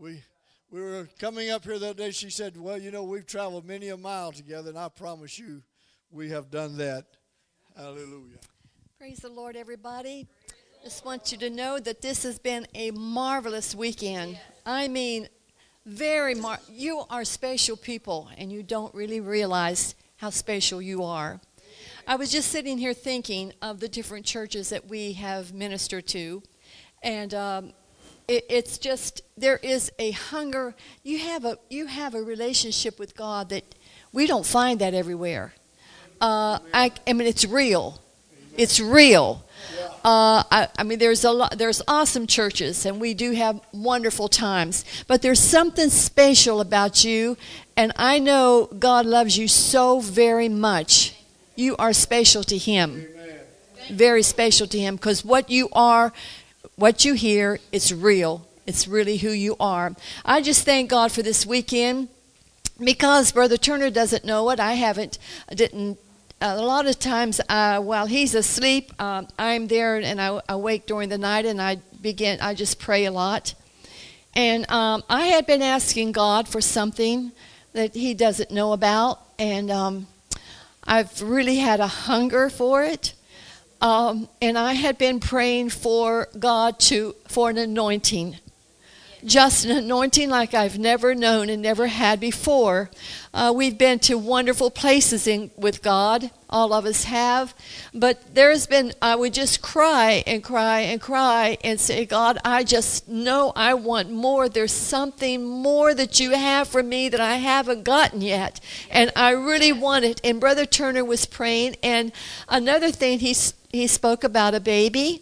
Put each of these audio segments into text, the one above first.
We were coming up here that day. She said, well, we've traveled many a mile together, and I promise you we have done that. Hallelujah. Praise the Lord, everybody. Just want you to know that this has been a marvelous weekend. I mean, you are special people, and you don't really realize how special you are. I was just sitting here thinking of the different churches that we have ministered to, and it's just, there is a hunger. You have a relationship with God that we don't find that everywhere. I mean, it's real. It's real. I mean, there's awesome churches, and we do have wonderful times. But there's something special about you, and I know God loves you so very much. You are special to Him. Amen. Very special to Him, because what you are, what you hear, it's real. It's really who you are. I just thank God for this weekend, because Brother Turner doesn't know it. Didn't. A lot of times while he's asleep, I'm there, and I awake during the night, and I just pray a lot. And I had been asking God for something that He doesn't know about, and I've really had a hunger for it. And I had been praying for God for an anointing. Just an anointing like I've never known and never had before. We've been to wonderful places with God. All of us have. But I would just cry and cry and cry and say, God, I just know I want more. There's something more that you have for me that I haven't gotten yet. And I really want it. And Brother Turner was praying. And another thing, he spoke about a baby.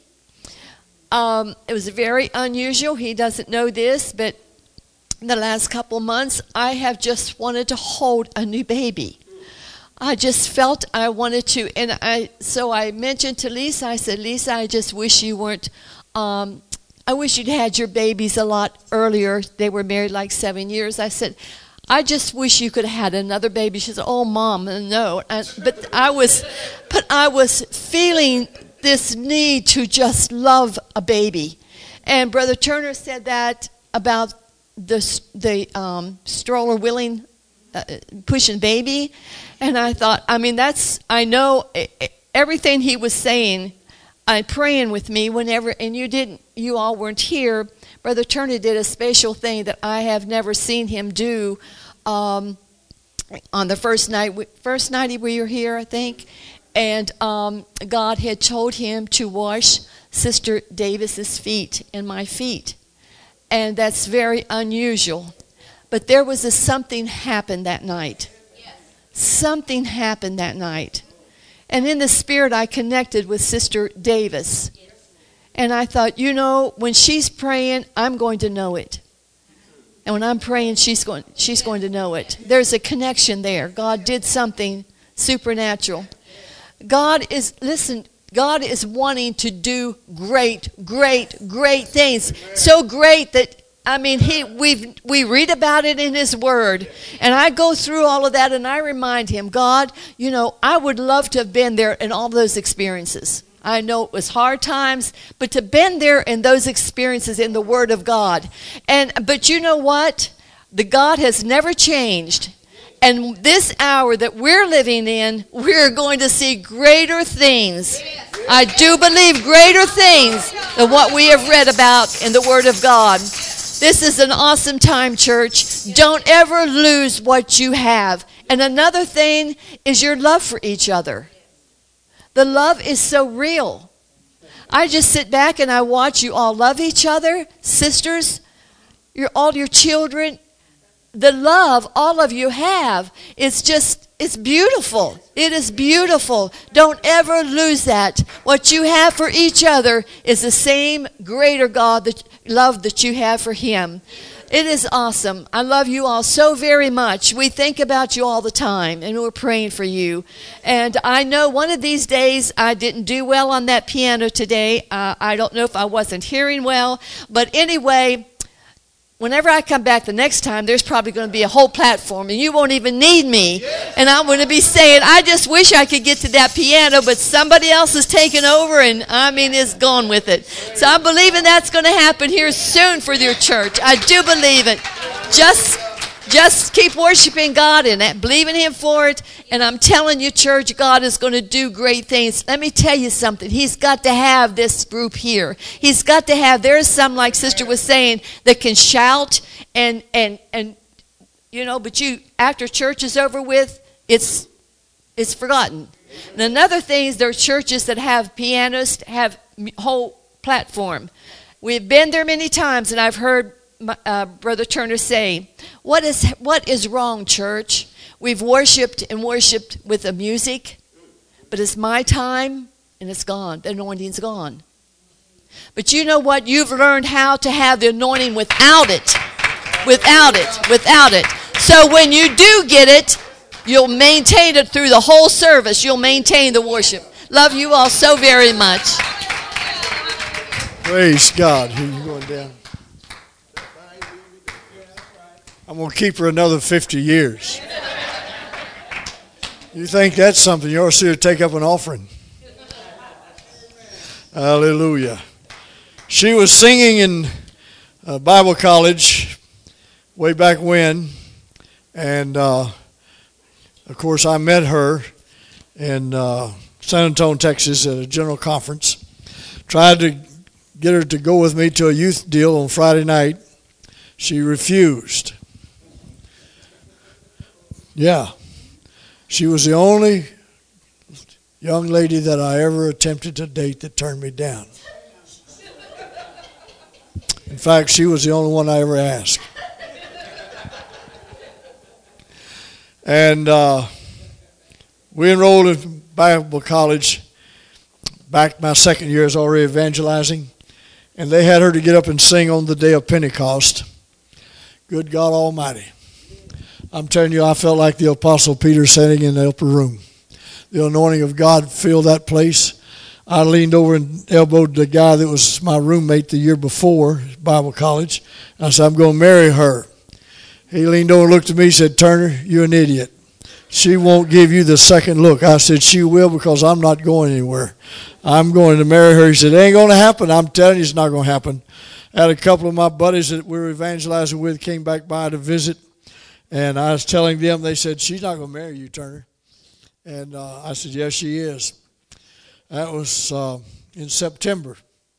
It was very unusual. He doesn't know this, but in the last couple of months, I have just wanted to hold a new baby. I just felt I wanted to, and so I mentioned to Lisa, I said, Lisa, I just wish you weren't, I wish you'd had your babies a lot earlier. They were married like 7 years. I said, I just wish you could have had another baby. She said, oh, Mom, no. But I was feeling this need to just love a baby. And Brother Turner said that about the stroller wheeling, pushing baby. And I thought, I mean, I know everything he was saying, praying with me whenever, and you all weren't here. Brother Turner did a special thing that I have never seen him do on the first night we were here, I think. And God had told him to wash Sister Davis's feet and my feet. And that's very unusual. But there was something happened that night. Yes. Something happened that night. And in the spirit, I connected with Sister Davis. Yes. And I thought, when she's praying, I'm going to know it. And when I'm praying, she's going to know it. There's a connection there. God did something supernatural. God is wanting to do great, great, great things. So great that, I mean, we read about it in His Word. And I go through all of that and I remind Him, God, I would love to have been there in all those experiences. I know it was hard times, but to have been there in those experiences in the Word of God. But you know what? The God has never changed. And this hour that we're living in, we're going to see greater things. I do believe greater things than what we have read about in the Word of God. This is an awesome time, church. Don't ever lose what you have. And another thing is your love for each other. The love is so real. I just sit back and I watch you all love each other, sisters, all your children. The love all of you have, it's beautiful. It is beautiful. Don't ever lose that. What you have for each other is the same greater love that you have for Him. It is awesome. I love you all so very much. We think about you all the time, and we're praying for you. And I know one of these days I didn't do well on that piano today. I don't know if I wasn't hearing well. But anyway, whenever I come back the next time, there's probably going to be a whole platform, and you won't even need me. And I'm going to be saying, I just wish I could get to that piano, but somebody else is taking over, and is gone with it. So I'm believing that's going to happen here soon for your church. I do believe it. Just keep worshiping God and believing Him for it. And I'm telling you, church, God is going to do great things. Let me tell you something. He's got to have this group here. He's got to have, there's some, like Sister was saying, that can shout and but after church is over with, it's forgotten. And another thing is there are churches that have pianists, have whole platform. We've been there many times, and I've heard Brother Turner say, what is wrong, church? We've worshipped with the music, but it's my time and it's gone. The anointing's gone. But you know what? You've learned how to have the anointing without it. Without it. So when you do get it, you'll maintain it through the whole service. You'll maintain the worship. Love you all so very much. Praise God. Who are you going down? I'm going to keep her another 50 years. You think that's something? You ought to see her take up an offering. Hallelujah. She was singing in Bible college way back when. And, of course, I met her in San Antonio, Texas at a general conference. Tried to get her to go with me to a youth deal on Friday night. She refused. Yeah. She was the only young lady that I ever attempted to date that turned me down. In fact, she was the only one I ever asked. And we enrolled in Bible college. Back my second year as already evangelizing. And they had her to get up and sing on the day of Pentecost. Good God Almighty. I'm telling you, I felt like the Apostle Peter sitting in the upper room. The anointing of God filled that place. I leaned over and elbowed the guy that was my roommate the year before, Bible college. I said, I'm going to marry her. He leaned over and looked at me and said, Turner, you're an idiot. She won't give you the second look. I said, she will, because I'm not going anywhere. I'm going to marry her. He said, it ain't going to happen. I'm telling you, it's not going to happen. I had a couple of my buddies that we were evangelizing with came back by to visit. And I was telling them, they said, she's not going to marry you, Turner. And I said, yes, she is. That was in September.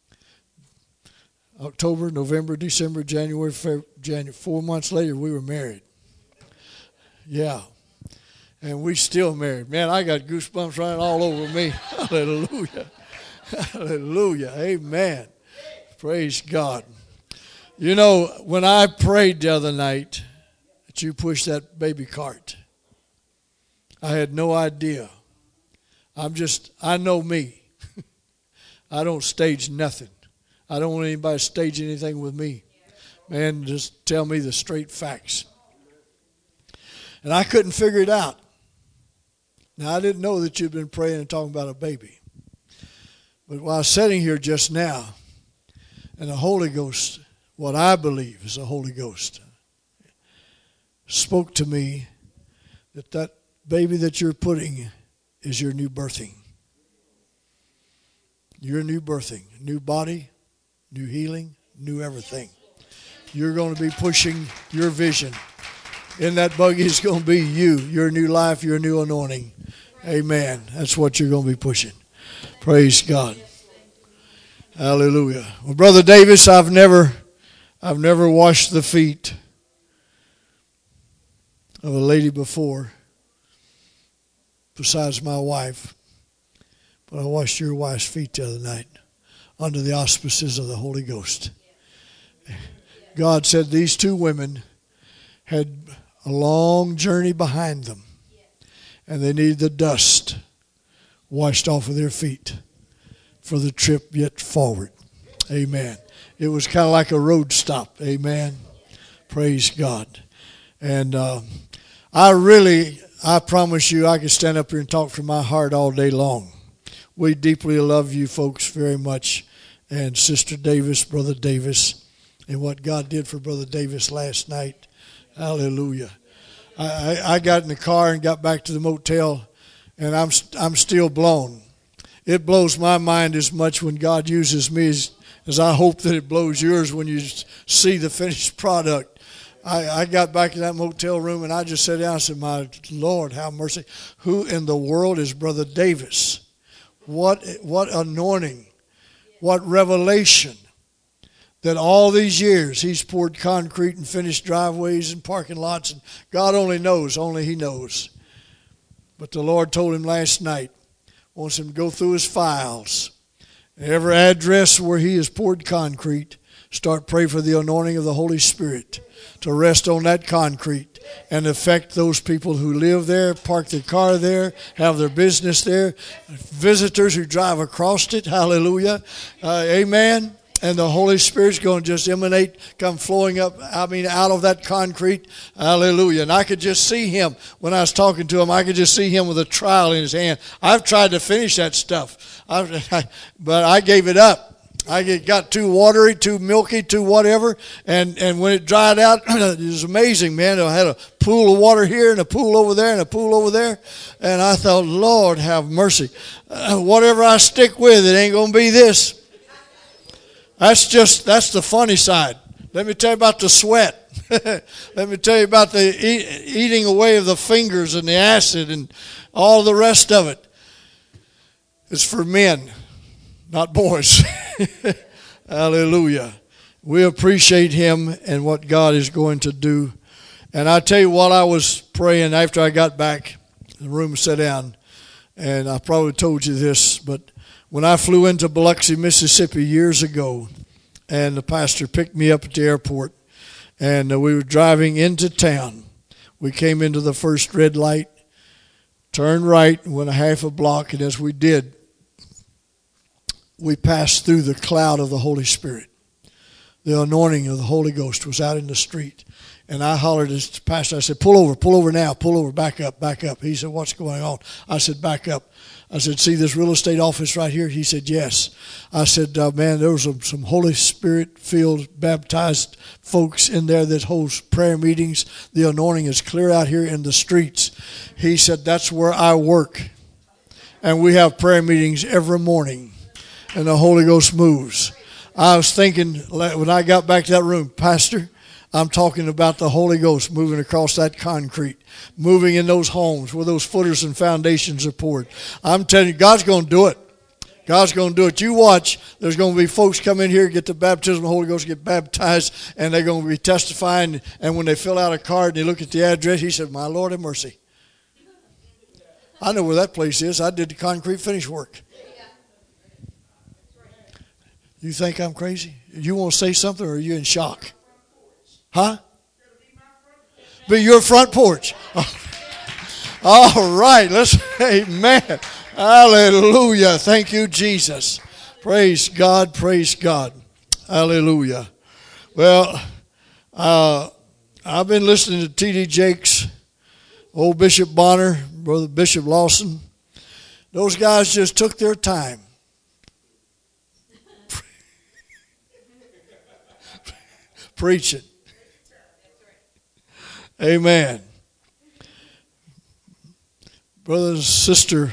October, November, December, January, February. 4 months later, we were married. Yeah. And we still married. Man, I got goosebumps running all over me. Hallelujah. Hallelujah. Amen. Praise God. You know, when I prayed the other night, you pushed that baby cart. I had no idea. I know me. I don't stage nothing. I don't want anybody to stage anything with me. Man, just tell me the straight facts. And I couldn't figure it out. Now, I didn't know that you'd been praying and talking about a baby. But while I was sitting here just now, and the Holy Ghost, what I believe is the Holy Ghost, spoke to me that baby that you're putting is your new birthing. Your new birthing. New body, new healing, new everything. You're going to be pushing your vision. In that buggy is going to be you, your new life, your new anointing. Amen. That's what you're going to be pushing. Praise God. Hallelujah. Well, Brother Davis, I've never washed the feet of a lady before, besides my wife. But I washed your wife's feet the other night under the auspices of the Holy Ghost. God said these two women had a long journey behind them, and they needed the dust washed off of their feet for the trip yet forward. Amen. It was kind of like a road stop. Amen. Praise God. And I promise you, I could stand up here and talk from my heart all day long. We deeply love you folks very much. And Sister Davis, Brother Davis, and what God did for Brother Davis last night. Hallelujah. I got in the car and got back to the motel, and I'm still blown. It blows my mind as much when God uses me as I hope that it blows yours when you see the finished product. I got back in that motel room and I just sat down and said, my Lord, have mercy. Who in the world is Brother Davis? What anointing, what revelation that all these years he's poured concrete and finished driveways and parking lots. And God only knows, only he knows. But the Lord told him last night, wants him to go through his files. Every address where he has poured concrete, start praying for the anointing of the Holy Spirit to rest on that concrete and affect those people who live there, park their car there, have their business there, visitors who drive across it. Hallelujah. Amen. And the Holy Spirit's going to just emanate, come flowing up, out of that concrete. Hallelujah. And I could just see him, when I was talking to him, I could just see him with a trowel in his hand. I've tried to finish that stuff, but I gave it up. I got too watery, too milky, too whatever. And when it dried out, it was amazing, man. I had a pool of water here and a pool over there and a pool over there. And I thought, Lord, have mercy. Whatever I stick with, it ain't going to be this. That's the funny side. Let me tell you about the sweat. Let me tell you about the eating away of the fingers and the acid and all the rest of it. It's for men, not boys. Hallelujah. We appreciate him and what God is going to do. And I tell you, while I was praying, after I got back, the room sat down, and I probably told you this, but when I flew into Biloxi, Mississippi years ago, and the pastor picked me up at the airport, and we were driving into town. We came into the first red light, turned right, and went a half a block, and as we did, we passed through the cloud of the Holy Spirit. The anointing of the Holy Ghost was out in the street. And I hollered at the pastor. I said, pull over now, pull over, back up. He said, what's going on? I said, back up. I said, see this real estate office right here? He said, yes. I said, man, there was some Holy Spirit-filled, baptized folks in there that holds prayer meetings. The anointing is clear out here in the streets. He said, that's where I work. And we have prayer meetings every morning. And the Holy Ghost moves. I was thinking, when I got back to that room, Pastor, I'm talking about the Holy Ghost moving across that concrete, moving in those homes where those footers and foundations are poured. I'm telling you, God's going to do it. God's going to do it. You watch, there's going to be folks come in here, get the baptism of the Holy Ghost, get baptized, and they're going to be testifying. And when they fill out a card and they look at the address, he said, my Lord have mercy. I know where that place is. I did the concrete finish work. You think I'm crazy? You want to say something, or are you in shock? Huh? Be your front porch. All right. Amen. Hallelujah. Thank you, Jesus. Praise God. Praise God. Hallelujah. Well, I've been listening to T.D. Jakes, old Bishop Bonner, Brother Bishop Lawson. Those guys just took their time. Preaching. Amen. Brother and sister,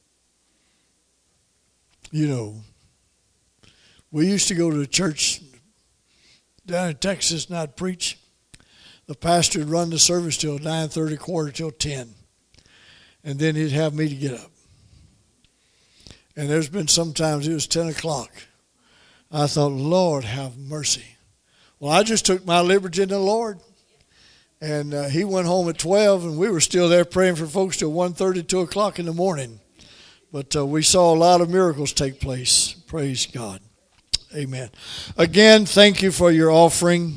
you know, we used to go to a church down in Texas and I'd preach. The pastor would run the service till 9:30, quarter till 10. And then he'd have me to get up. And there's been sometimes it was 10 o'clock. I thought, Lord, have mercy. Well, I just took my liberty in the Lord. And he went home at 12, and we were still there praying for folks till 1:30, 2 o'clock in the morning. But we saw a lot of miracles take place. Praise God. Amen. Again, thank you for your offering.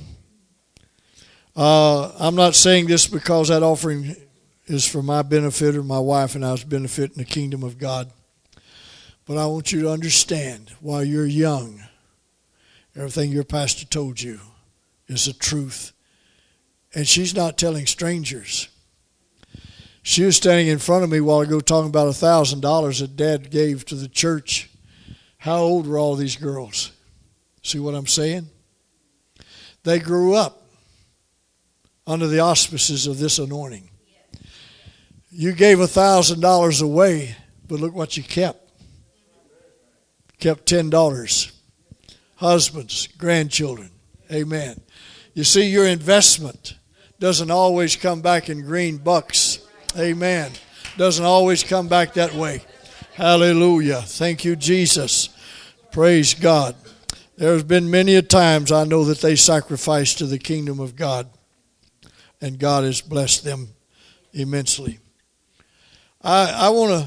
I'm not saying this because that offering is for my benefit or my wife and I's benefit in the kingdom of God. But I want you to understand, while you're young, everything your pastor told you is the truth. And she's not telling strangers. She was standing in front of me a while ago talking about $1,000 that Dad gave to the church. How old were all these girls? See what I'm saying? They grew up under the auspices of this anointing. You gave $1,000 away, but look what you kept. Kept 10 daughters, husbands, grandchildren. Amen. You see, your investment doesn't always come back in green bucks. Amen. Doesn't always come back that way. Hallelujah. Thank you, Jesus. Praise God. There's been many a times I know that they sacrificed to the kingdom of God, and God has blessed them immensely. I want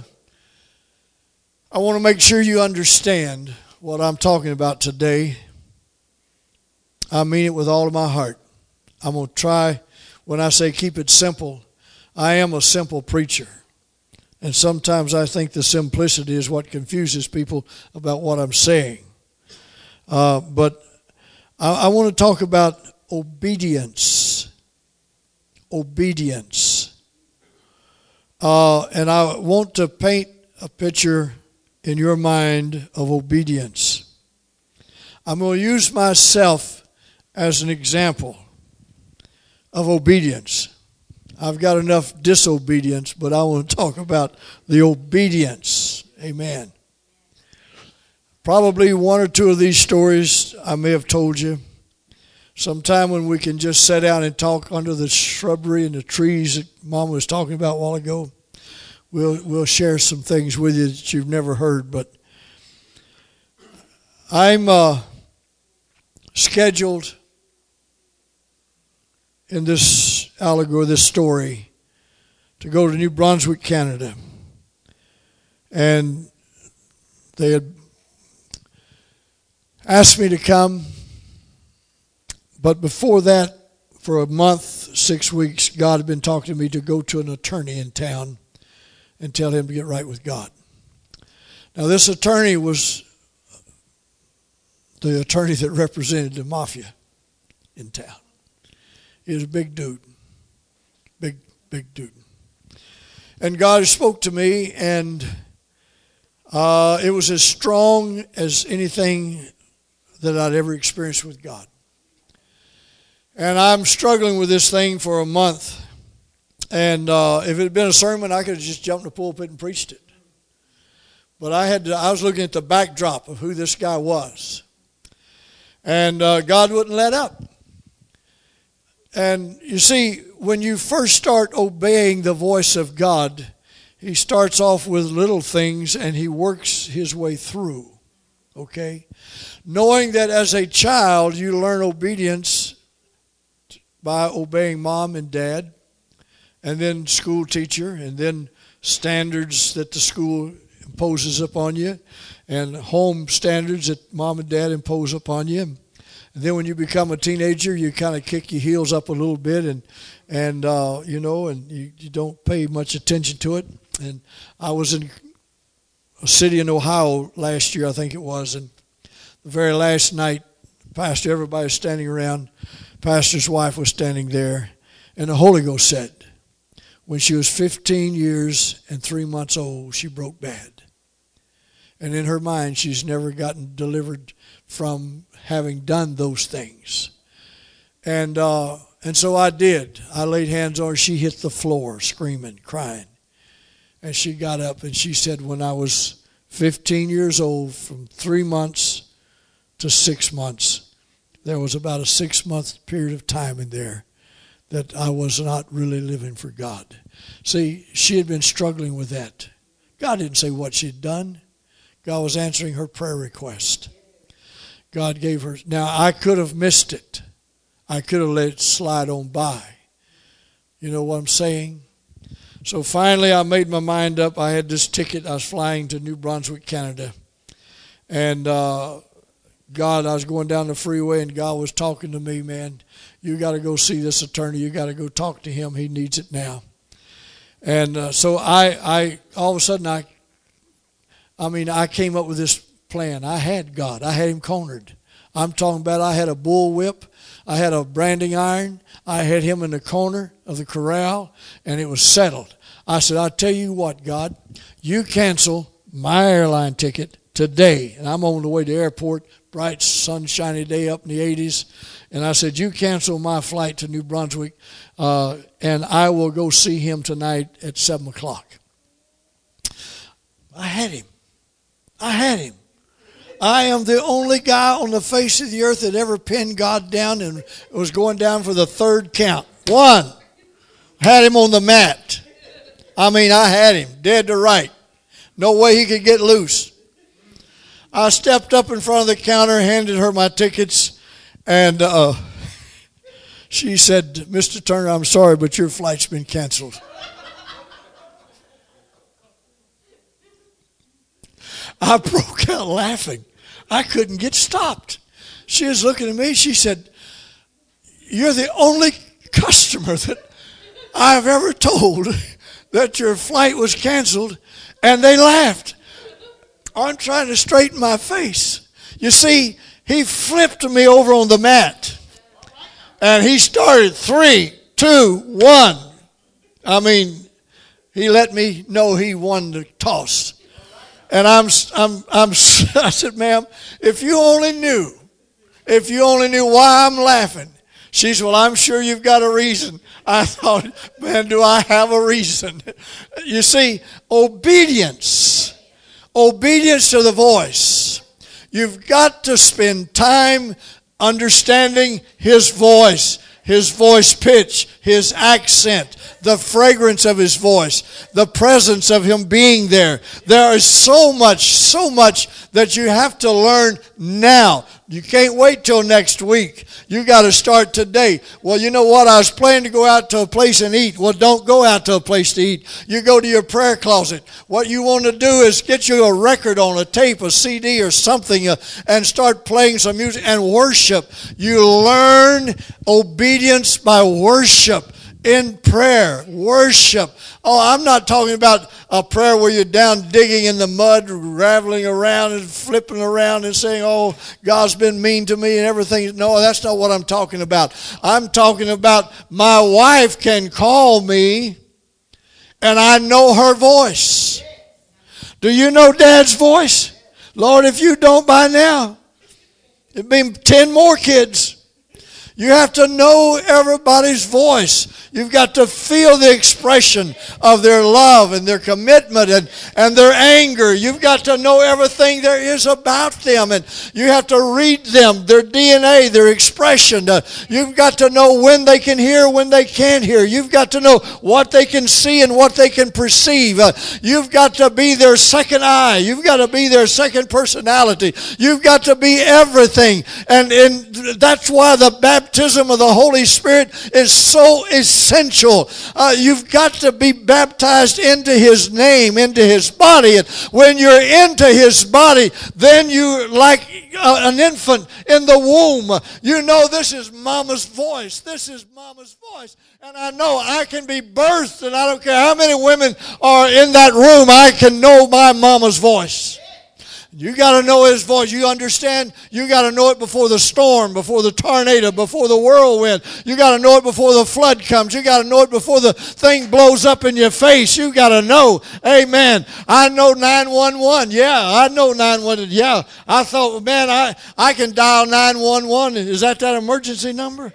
to make sure you understand what I'm talking about today. I mean it with all of my heart. I'm going to try, when I say keep it simple, I am a simple preacher. And sometimes I think the simplicity is what confuses people about what I'm saying. But I want to talk about obedience. Obedience. And I want to paint a picture in your mind of obedience. I'm going to use myself as an example of obedience. I've got enough disobedience, but I want to talk about the obedience. Amen. Probably one or two of these stories I may have told you. Sometime when we can just sit down and talk under the shrubbery and the trees that Mom was talking about a while ago, we'll share some things with you that you've never heard. But I'm scheduled in this allegory, this story, to go to New Brunswick, Canada. And they had asked me to come. But before that, for a month, 6 weeks, God had been talking to me to go to an attorney in town and tell him to get right with God. Now, this attorney was the attorney that represented the mafia in town. He was a big dude. Big dude. And God spoke to me, and it was as strong as anything that I'd ever experienced with God. And I'm struggling with this thing for a month. And if it had been a sermon, I could have just jumped in the pulpit and preached it. But I was looking at the backdrop of who this guy was. And God wouldn't let up. And you see, when you first start obeying the voice of God, He starts off with little things and He works His way through. Okay? Knowing that as a child you learn obedience by obeying mom and dad, and then school teacher, and then standards that the school imposes upon you, and home standards that mom and dad impose upon you. And then when you become a teenager, you kind of kick your heels up a little bit, and you don't pay much attention to it. And I was in a city in Ohio last year, I think it was, and the very last night, pastor, everybody was standing around. Pastor's wife was standing there, and the Holy Ghost said, when she was 15 years and 3 months old, she broke bad. And in her mind, she's never gotten delivered from having done those things. And so I did. I laid hands on her. She hit the floor screaming, crying. And she got up and she said, when I was 15 years old, from 3 months to 6 months, there was about a 6-month period of time in there that I was not really living for God. See, she had been struggling with that. God didn't say what she'd done. God was answering her prayer request. God gave her. Now, I could have missed it. I could have let it slide on by. You know what I'm saying? So finally, I made my mind up. I had this ticket. I was flying to New Brunswick, Canada. And God, I was going down the freeway, and God was talking to me, man, you got to go see this attorney. You got to go talk to him. He needs it now. And so I all of a sudden, I came up with this plan. I had God. I had Him cornered. I'm talking about I had a bull whip. I had a branding iron. I had Him in the corner of the corral, and it was settled. I said, I'll tell you what, God, you cancel my airline ticket today, and I'm on the way to the airport bright, sunshiny day up in the 80s. And I said, you cancel my flight to New Brunswick, and I will go see him tonight at 7 o'clock. I had him. I am the only guy on the face of the earth that ever pinned God down and was going down for the third count. 1. Had him on the mat. I had him dead to right. No way he could get loose. I stepped up in front of the counter, handed her my tickets, and she said, Mr. Turner, I'm sorry, but your flight's been canceled. I broke out laughing. I couldn't get stopped. She was looking at me. She said, you're the only customer that I've ever told that your flight was canceled, and they laughed. I'm trying to straighten my face. You see, he flipped me over on the mat, and he started 3, 2, 1. He let me know he won the toss. And I said, ma'am, if you only knew why I'm laughing. She said, well, I'm sure you've got a reason. I thought, man, do I have a reason? You see, obedience to the voice. You've got to spend time understanding his voice pitch, his accent, the fragrance of his voice, the presence of him being there. There is so much that you have to learn now. You can't wait till next week. You got to start today. Well, you know what? I was planning to go out to a place and eat. Well, don't go out to a place to eat. You go to your prayer closet. What you want to do is get you a record on a tape, a CD or something, and start playing some music and worship. You learn obedience by worship. In prayer, worship. Oh, I'm not talking about a prayer where you're down digging in the mud, raveling around and flipping around and saying, oh, God's been mean to me and everything. No, that's not what I'm talking about. I'm talking about my wife can call me and I know her voice. Do you know Dad's voice? Lord, if you don't by now, it'd be 10 more kids. You have to know everybody's voice. You've got to feel the expression of their love and their commitment and their anger. You've got to know everything there is about them. And you have to read them, their DNA, their expression. You've got to know when they can hear, when they can't hear. You've got to know what they can see and what they can perceive. You've got to be their second eye. You've got to be their second personality. You've got to be everything. And that's why the baptism of the Holy Spirit is so essential. You've got to be baptized into His name, into His body. And when you're into His body, then you, like an infant in the womb, you know this is Mama's voice. This is Mama's voice. And I know I can be birthed, and I don't care how many women are in that room, I can know my Mama's voice. You got to know His voice. You understand? You got to know it before the storm, before the tornado, before the whirlwind. You got to know it before the flood comes. You got to know it before the thing blows up in your face. You got to know. Amen. I know 911. Yeah, I know 911. Yeah. I thought, man, I can dial 911. Is that emergency number?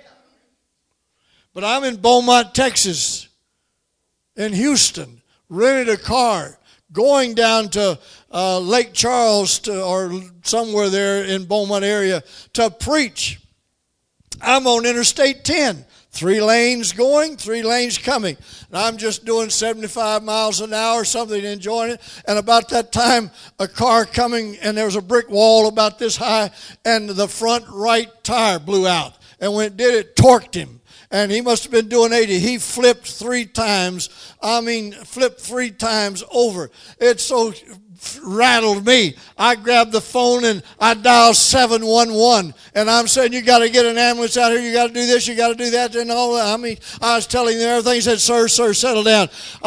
But I'm in Beaumont, Texas, in Houston, rented a car, going down to Lake Charles or somewhere there in Beaumont area to preach. I'm on Interstate 10. 3 lanes going, 3 lanes coming. And I'm just doing 75 miles an hour or something, enjoying it. And about that time, a car coming, and there was a brick wall about this high, and the front right tire blew out. And when it did, it torqued him. And he must have been doing 80. He flipped 3 times. Flipped 3 times over. It so rattled me. I grabbed the phone and I dialed 711. And I'm saying, you got to get an ambulance out here. You got to do this. You got to do that. And all that. I was telling them everything. He said, sir, settle down.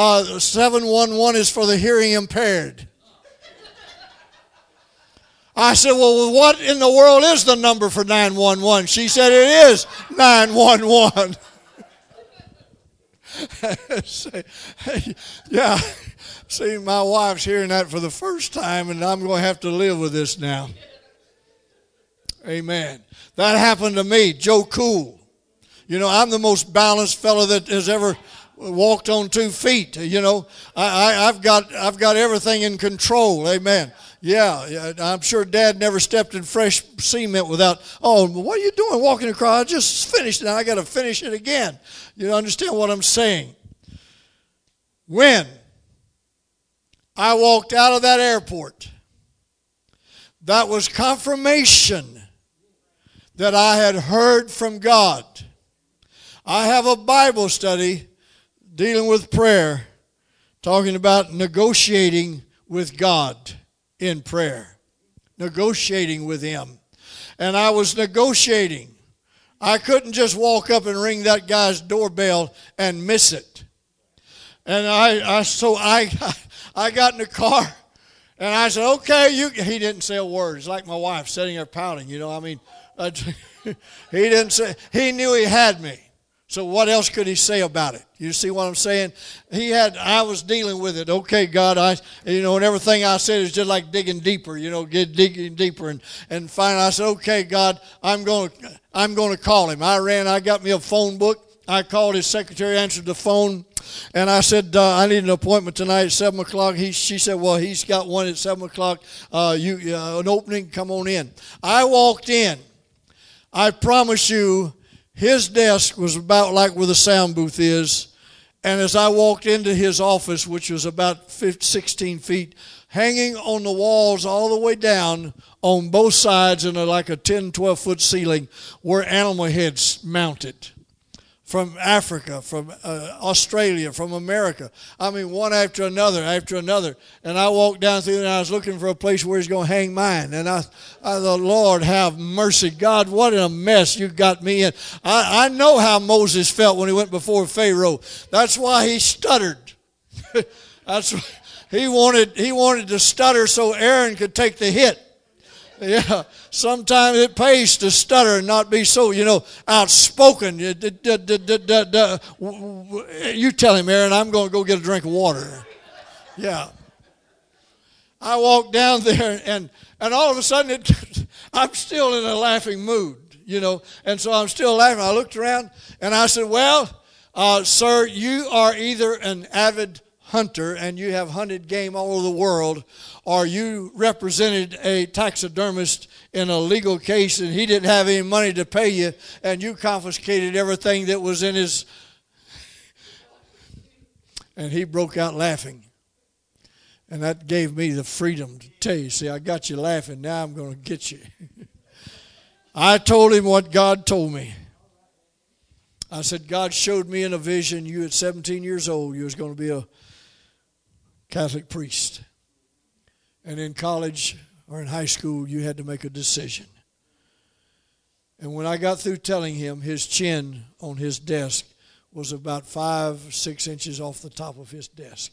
711 is for the hearing impaired. I said, well, what in the world is the number for 911? She said, it is 911. Yeah. See, my wife's hearing that for the first time, and I'm going to have to live with this now. Amen. That happened to me, Joe Cool. You know, I'm the most balanced fellow that has ever walked on 2 feet. You know, I've got everything in control. Amen. Yeah, I'm sure Dad never stepped in fresh cement without, oh, what are you doing walking across? I just finished it. I got to finish it again. You understand what I'm saying? When I walked out of that airport, that was confirmation that I had heard from God. I have a Bible study dealing with prayer, talking about negotiating with God in prayer, negotiating with Him. And I was negotiating. I couldn't just walk up and ring that guy's doorbell and miss it. And so I got in the car and I said, okay, he didn't say a word. It's like my wife sitting there pouting, you know. I mean, he didn't say, he knew he had me. So what else could he say about it? You see what I'm saying? I was dealing with it. Okay, God, and everything I said is just like digging deeper, digging deeper. And finally I said, okay, God, I'm going to call him. I got me a phone book. I called his secretary, answered the phone, and I said, I need an appointment tonight at 7 o'clock. She said, well, he's got one at 7 o'clock. An opening, come on in. I walked in. I promise you, his desk was about like where the sound booth is. And as I walked into his office, which was about 16 feet, hanging on the walls all the way down on both sides in like a 10, 12-foot ceiling, were animal heads mounted. From Africa, from Australia, from America. I mean, one after another. And I walked down through and I was looking for a place where he's going to hang mine. And I thought, Lord, have mercy. God, what a mess you got me in. I know how Moses felt when he went before Pharaoh. That's why he stuttered. He wanted to stutter so Aaron could take the hit. Yeah, sometimes it pays to stutter and not be so, outspoken. You tell him, Aaron, I'm going to go get a drink of water. Yeah. I walked down there, and all of a sudden, I'm still in a laughing mood, and so I'm still laughing. I looked around, and I said, well, sir, you are either an avid hunter and you have hunted game all over the world, or you represented a taxidermist in a legal case and he didn't have any money to pay you and you confiscated everything that was in his... And he broke out laughing. And that gave me the freedom to tell you, see, I got you laughing, now I'm going to get you. I told him what God told me. I said, God showed me in a vision, you at 17 years old, you was going to be a Catholic priest. And in college or in high school, you had to make a decision. And when I got through telling him, his chin on his desk was about 5, 6 inches off the top of his desk.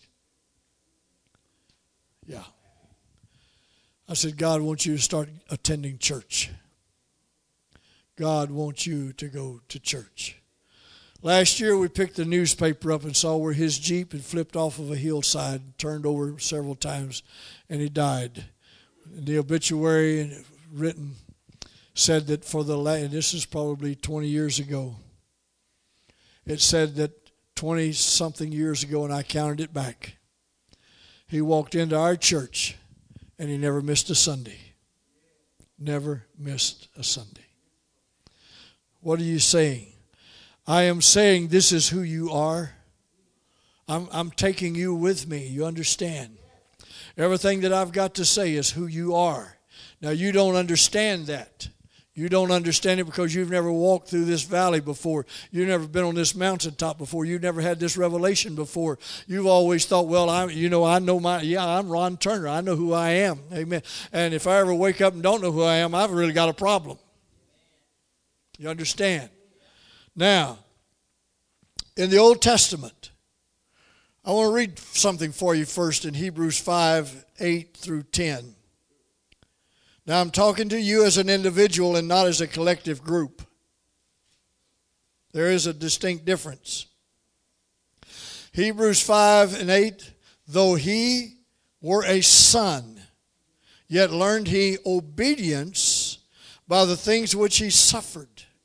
Yeah. I said, God wants you to start attending church. God wants you to go to church. Last year we picked the newspaper up and saw where his Jeep had flipped off of a hillside, turned over several times, and he died. The obituary written said that and this is probably 20 years ago, it said that 20-something years ago, and I counted it back, he walked into our church and he never missed a Sunday. Never missed a Sunday. What are you saying? I am saying this is who you are. I'm taking you with me. You understand? Everything that I've got to say is who you are. Now, you don't understand that. You don't understand it because you've never walked through this valley before. You've never been on this mountaintop before. You've never had this revelation before. You've always thought, well, I'm Ron Turner. I know who I am. Amen. And if I ever wake up and don't know who I am, I've really got a problem. You understand? Now, in the Old Testament, I want to read something for you first in Hebrews 5, 8 through 10. Now, I'm talking to you as an individual and not as a collective group. There is a distinct difference. Hebrews 5 and 8, though he were a son, yet learned he obedience by the things which he suffered.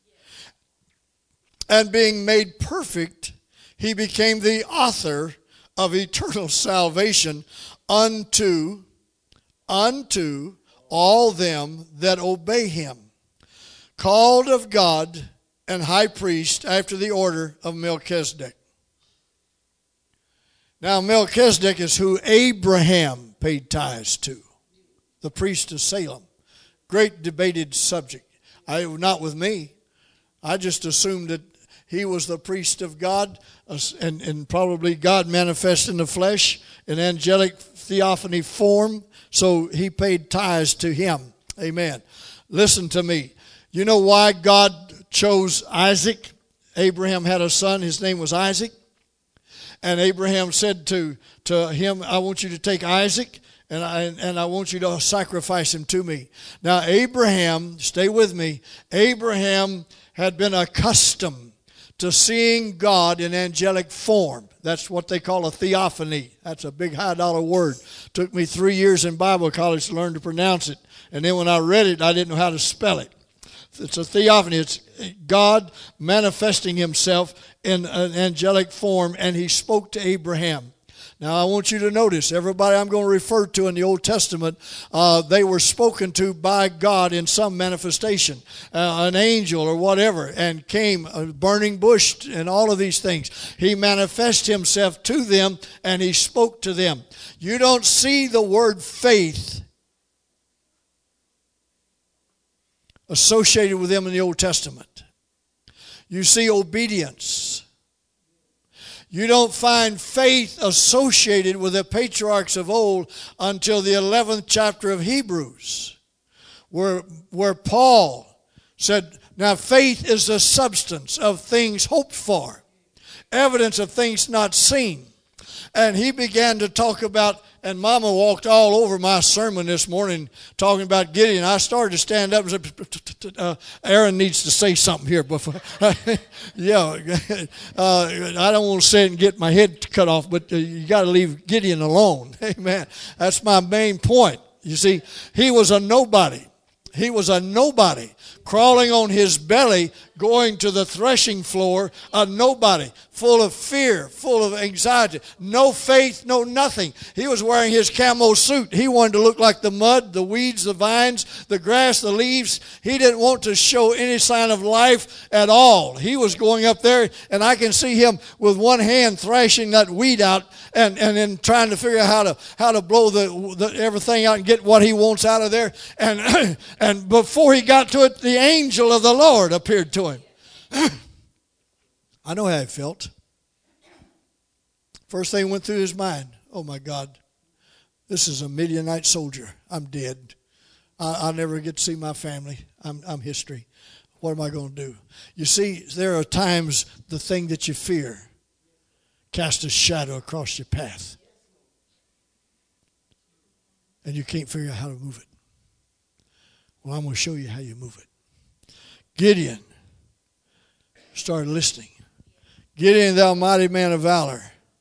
And being made perfect, he became the author of eternal salvation unto all them that obey him, called of God and high priest after the order of Melchizedek. Now Melchizedek is who Abraham paid tithes to, the priest of Salem. Great debated subject. Not with me. I just assumed that he was the priest of God, and probably God manifest in the flesh in angelic theophany form, so he paid tithes to him. Amen. Listen to me. You know why God chose Isaac? Abraham had a son, his name was Isaac. And Abraham said to him, I want you to take Isaac, and I want you to sacrifice him to me. Now Abraham, stay with me, Abraham had been accustomed to seeing God in angelic form. That's what they call a theophany. That's a big high-dollar word. Took me 3 years in Bible college to learn to pronounce it. And then when I read it, I didn't know how to spell it. It's a theophany. It's God manifesting himself in an angelic form, and he spoke to Abraham. Now, I want you to notice, everybody I'm going to refer to in the Old Testament, they were spoken to by God in some manifestation, an angel or whatever, and came, a burning bush, and all of these things. He manifested himself to them, and he spoke to them. You don't see the word faith associated with them in the Old Testament. You see obedience. You don't find faith associated with the patriarchs of old until the 11th chapter of Hebrews, where Paul said, now faith is the substance of things hoped for, evidence of things not seen. And he began to talk about, and Mama walked all over my sermon this morning talking about Gideon. I started to stand up and say, Aaron needs to say something here before. Yeah, I don't want to say it and get my head cut off, but you got to leave Gideon alone. Amen. That's my main point. You see, he was a nobody. He was a nobody, crawling on his belly, going to the threshing floor, a nobody, full of fear, full of anxiety, no faith, no nothing. He was wearing his camo suit. He wanted to look like the mud, the weeds, the vines, the grass, the leaves. He didn't want to show any sign of life at all. He was going up there, and I can see him with one hand thrashing that weed out and then trying to figure out how to blow the everything out and get what he wants out of there. And before he got to it, the angel of the Lord appeared to him. I know how he felt. First thing went through his mind, oh my God, this is a Midianite soldier. I'm dead. I'll never get to see my family. I'm history. What am I going to do? You see, there are times the thing that you fear casts a shadow across your path. And you can't figure out how to move it. Well, I'm going to show you how you move it. Gideon started listening. Gideon, thou mighty man of valor.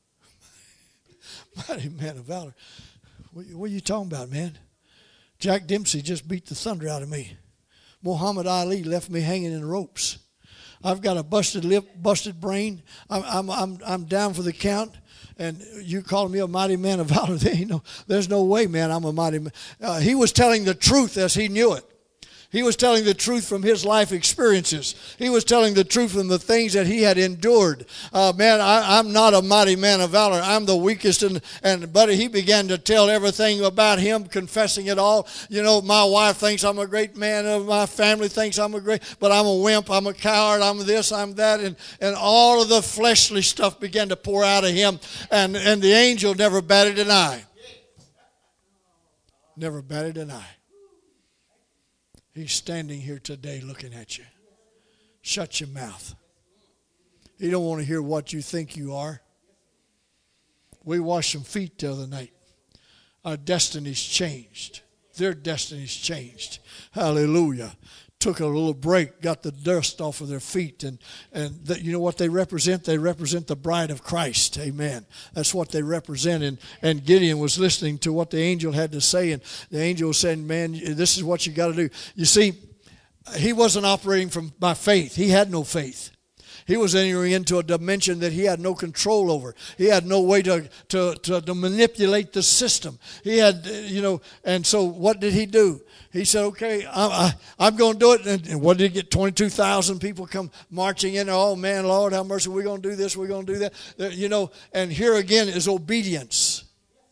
Mighty man of valor. What are you talking about, man? Jack Dempsey just beat the thunder out of me. Muhammad Ali left me hanging in ropes. I've got a busted lip, busted brain. I'm down for the count. And you call me a mighty man of valor. There's no way, man, I'm a mighty man. He was telling the truth as he knew it. He was telling the truth from his life experiences. He was telling the truth from the things that he had endured. Man, I'm not a mighty man of valor. I'm the weakest. But he began to tell everything about him, confessing it all. You know, my wife thinks I'm a great man. My family thinks I'm a great, but I'm a wimp. I'm a coward. I'm this, I'm that. And all of the fleshly stuff began to pour out of him. And the angel never batted an eye. Never batted an eye. He's standing here today looking at you. Shut your mouth. He don't want to hear what you think you are. We washed some feet the other night. Our destiny's changed. Their destiny's changed. Hallelujah. Took a little break, got the dust off of their feet. And you know what they represent? They represent the bride of Christ. Amen. That's what they represent. And Gideon was listening to what the angel had to say. And the angel was saying, man, this is what you got to do. You see, he wasn't operating by faith. He had no faith. He was entering into a dimension that he had no control over. He had no way to manipulate the system. He had, and so what did he do? He said, okay, I'm going to do it. And what did he get? 22,000 people come marching in. Oh, man, Lord, have mercy. We're going to do this. We're going to do that. And here again is obedience.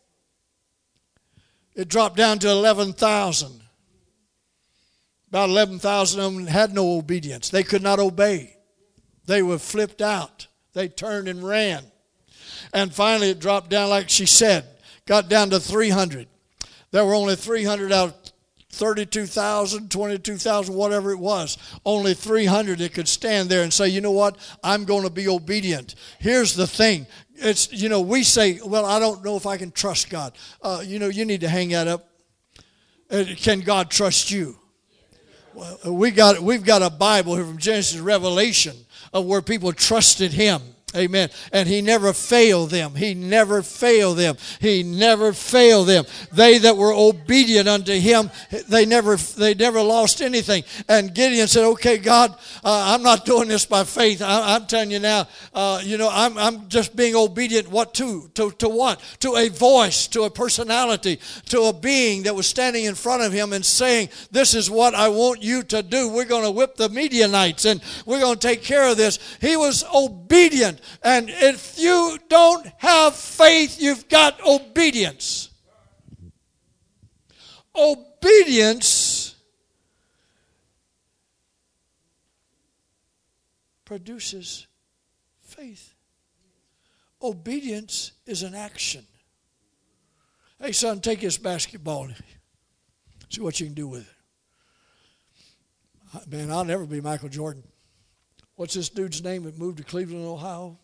It dropped down to 11,000. About 11,000 of them had no obedience. They could not obey. They were flipped out. They turned and ran. And finally it dropped down, like she said, got down to 300. There were only 300 out of 32,000, 22,000, whatever it was. Only 300 that could stand there and say, you know what, I'm going to be obedient. Here's the thing. It's, we say, well, I don't know if I can trust God. You need to hang that up. Can God trust you? Well, we've got a Bible here from Genesis to Revelation of where people trusted him. Amen. And he never failed them. He never failed them. He never failed them. They that were obedient unto him, they never lost anything. And Gideon said, okay, God, I'm not doing this by faith. I'm telling you now, I'm just being obedient. What to? To what? To a voice, to a personality, to a being that was standing in front of him and saying, this is what I want you to do. We're going to whip the Midianites and we're going to take care of this. He was obedient. And if you don't have faith, you've got obedience. Obedience produces faith. Obedience is an action. Hey, son, take this basketball and see what you can do with it. Man, I'll never be Michael Jordan. What's this dude's name that moved to Cleveland, Ohio?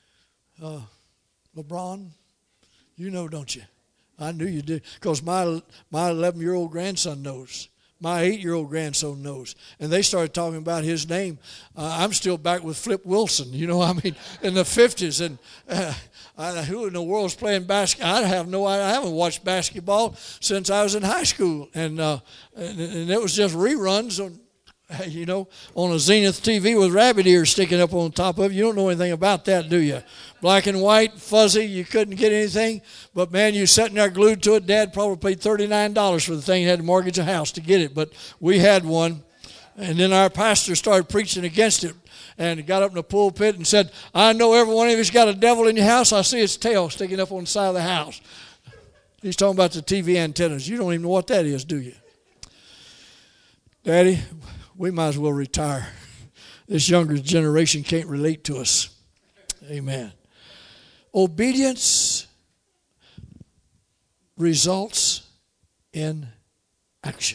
LeBron. You know, don't you? I knew you did. Because my 11-year-old grandson knows. My 8-year-old grandson knows. And they started talking about his name. I'm still back with Flip Wilson, in the 50s. And who in the world's playing basketball? I have no idea. I haven't watched basketball since I was in high school. And it was just reruns on a Zenith TV with rabbit ears sticking up on top of it. You don't know anything about that, do you? Black and white, fuzzy, you couldn't get anything. But, man, you sitting there glued to it. Dad probably paid $39 for the thing. He had to mortgage a house to get it. But we had one. And then our pastor started preaching against it and got up in the pulpit and said, I know every one of you's got a devil in your house. I see its tail sticking up on the side of the house. He's talking about the TV antennas. You don't even know what that is, do you? Daddy, we might as well retire. This younger generation can't relate to us. Amen. Obedience results in action.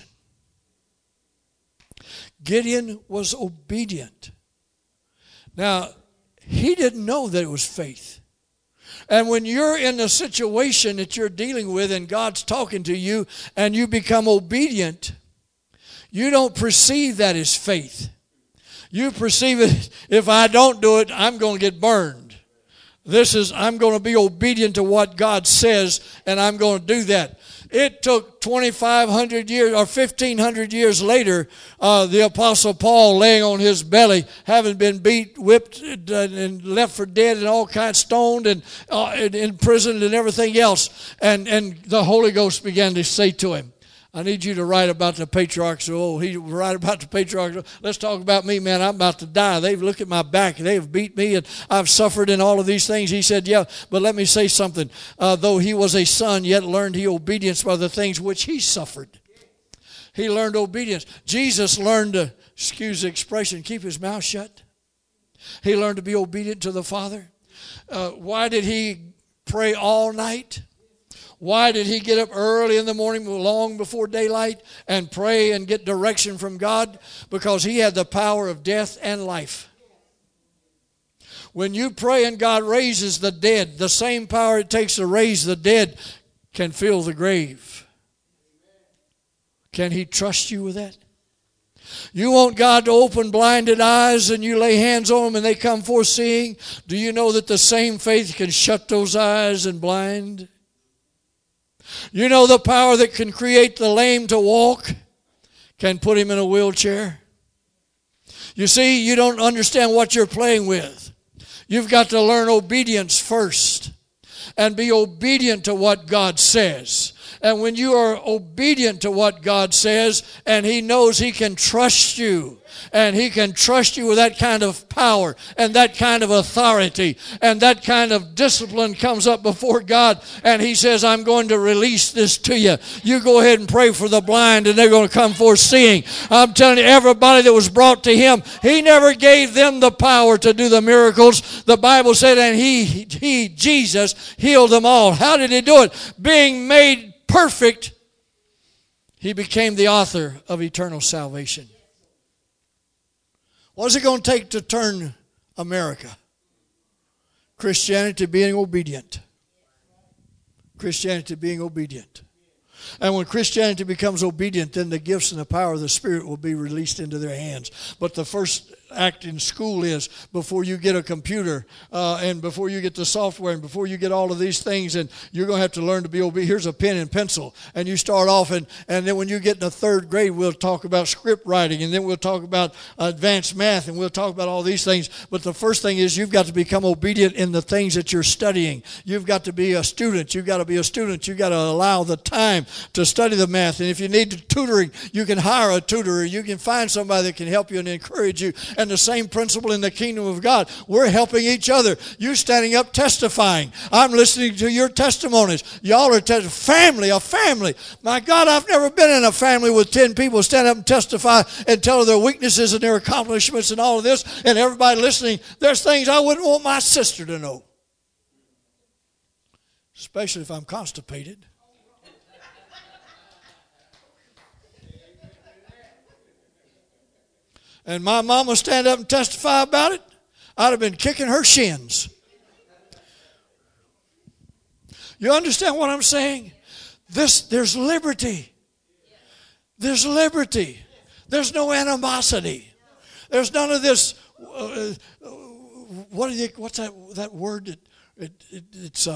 Gideon was obedient. Now, he didn't know that it was faith. And when you're in a situation that you're dealing with and God's talking to you and you become obedient, you don't perceive that as faith. You perceive it, if I don't do it, I'm going to get burned. I'm going to be obedient to what God says, and I'm going to do that. It took 2,500 years or 1,500 years later, the Apostle Paul laying on his belly, having been beat, whipped, and left for dead and all kinds, stoned and imprisoned and everything else. And the Holy Ghost began to say to him, I need you to write about the patriarchs. Oh, he write about the patriarchs. Let's talk about me, man. I'm about to die. They've looked at my back. They have beat me, and I've suffered in all of these things. He said, yeah, but let me say something. Though he was a son, yet learned he obedience by the things which he suffered. He learned obedience. Jesus learned to, excuse the expression, keep his mouth shut. He learned to be obedient to the Father. Why did he pray all night? Why did he get up early in the morning, long before daylight, and pray and get direction from God? Because he had the power of death and life. When you pray and God raises the dead, the same power it takes to raise the dead can fill the grave. Can he trust you with that? You want God to open blinded eyes and you lay hands on them and they come forth seeing? Do you know that the same faith can shut those eyes and blind? You know the power that can create the lame to walk can put him in a wheelchair? You see, you don't understand what you're playing with. You've got to learn obedience first and be obedient to what God says. And when you are obedient to what God says, and He knows He can trust you, and He can trust you with that kind of power and that kind of authority and that kind of discipline comes up before God, and He says, I'm going to release this to you. You go ahead and pray for the blind, and they're going to come forth seeing. I'm telling you, everybody that was brought to Him, He never gave them the power to do the miracles. The Bible said, and He, Jesus, healed them all. How did He do it? Being made perfect, He became the author of eternal salvation. What is it going to take to turn America? Christianity being obedient. Christianity being obedient. And when Christianity becomes obedient, then the gifts and the power of the Spirit will be released into their hands. But the first act in school is, before you get a computer and before you get the software and before you get all of these things, and you're going to have to learn to be obedient. Here's a pen and pencil, and you start off, and then when you get in the third grade, we'll talk about script writing, and then we'll talk about advanced math, and we'll talk about all these things. But the first thing is, you've got to become obedient in the things that you're studying. You've got to be a student. You've got to be a student. You've got to allow the time to study the math. And if you need tutoring, you can hire a tutor, or you can find somebody that can help you and encourage you. And the same principle in the kingdom of God. We're helping each other. You standing up testifying. I'm listening to your testimonies. Y'all are a family. My God, I've never been in a family with 10 people stand up and testify and tell their weaknesses and their accomplishments and all of this, and everybody listening. There's things I wouldn't want my sister to know. Especially if I'm constipated. And my mama stand up and testify about it, I'd have been kicking her shins. You understand what I'm saying? There's liberty. There's liberty. There's no animosity. There's none of this. What's that word? It's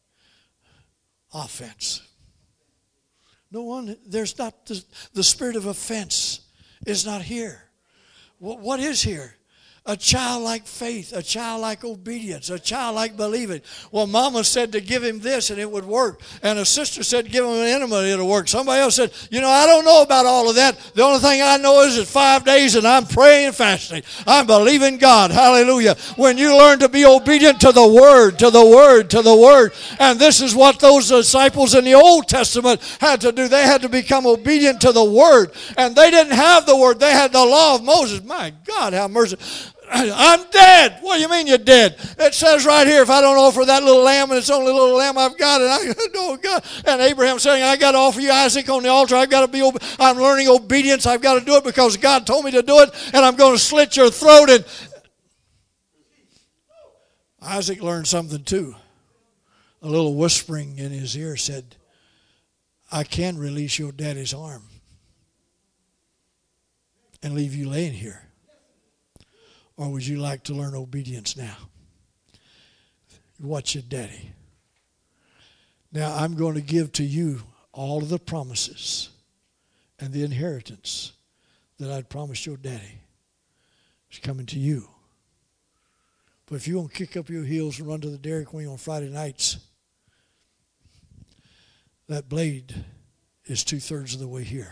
offense. No one. There's not the spirit of offense is not here. What is here? A childlike faith, a childlike obedience, a childlike believing. Well, Mama said to give him this and it would work. And a sister said give him an enema and it'll work. Somebody else said, I don't know about all of that. The only thing I know is it's 5 days and I'm praying and fasting. I'm believing God. Hallelujah. When you learn to be obedient to the Word, to the Word, to the Word. And this is what those disciples in the Old Testament had to do. They had to become obedient to the Word. And they didn't have the Word. They had the law of Moses. My God, how merciful. I'm dead. What do you mean you're dead? It says right here, if I don't offer that little lamb, and it's the only little lamb I've got, and Abraham saying, I got to offer you Isaac on the altar. I've got to be. I'm learning obedience. I've got to do it because God told me to do it, and I'm going to slit your throat. And Isaac learned something too. A little whispering in his ear said, I can release your daddy's arm and leave you laying here. Or would you like to learn obedience now? Watch your daddy. Now I'm going to give to you all of the promises and the inheritance that I'd promised your daddy. It's coming to you. But if you want to kick up your heels and run to the Dairy Queen on Friday nights, that blade is 2/3 of the way here.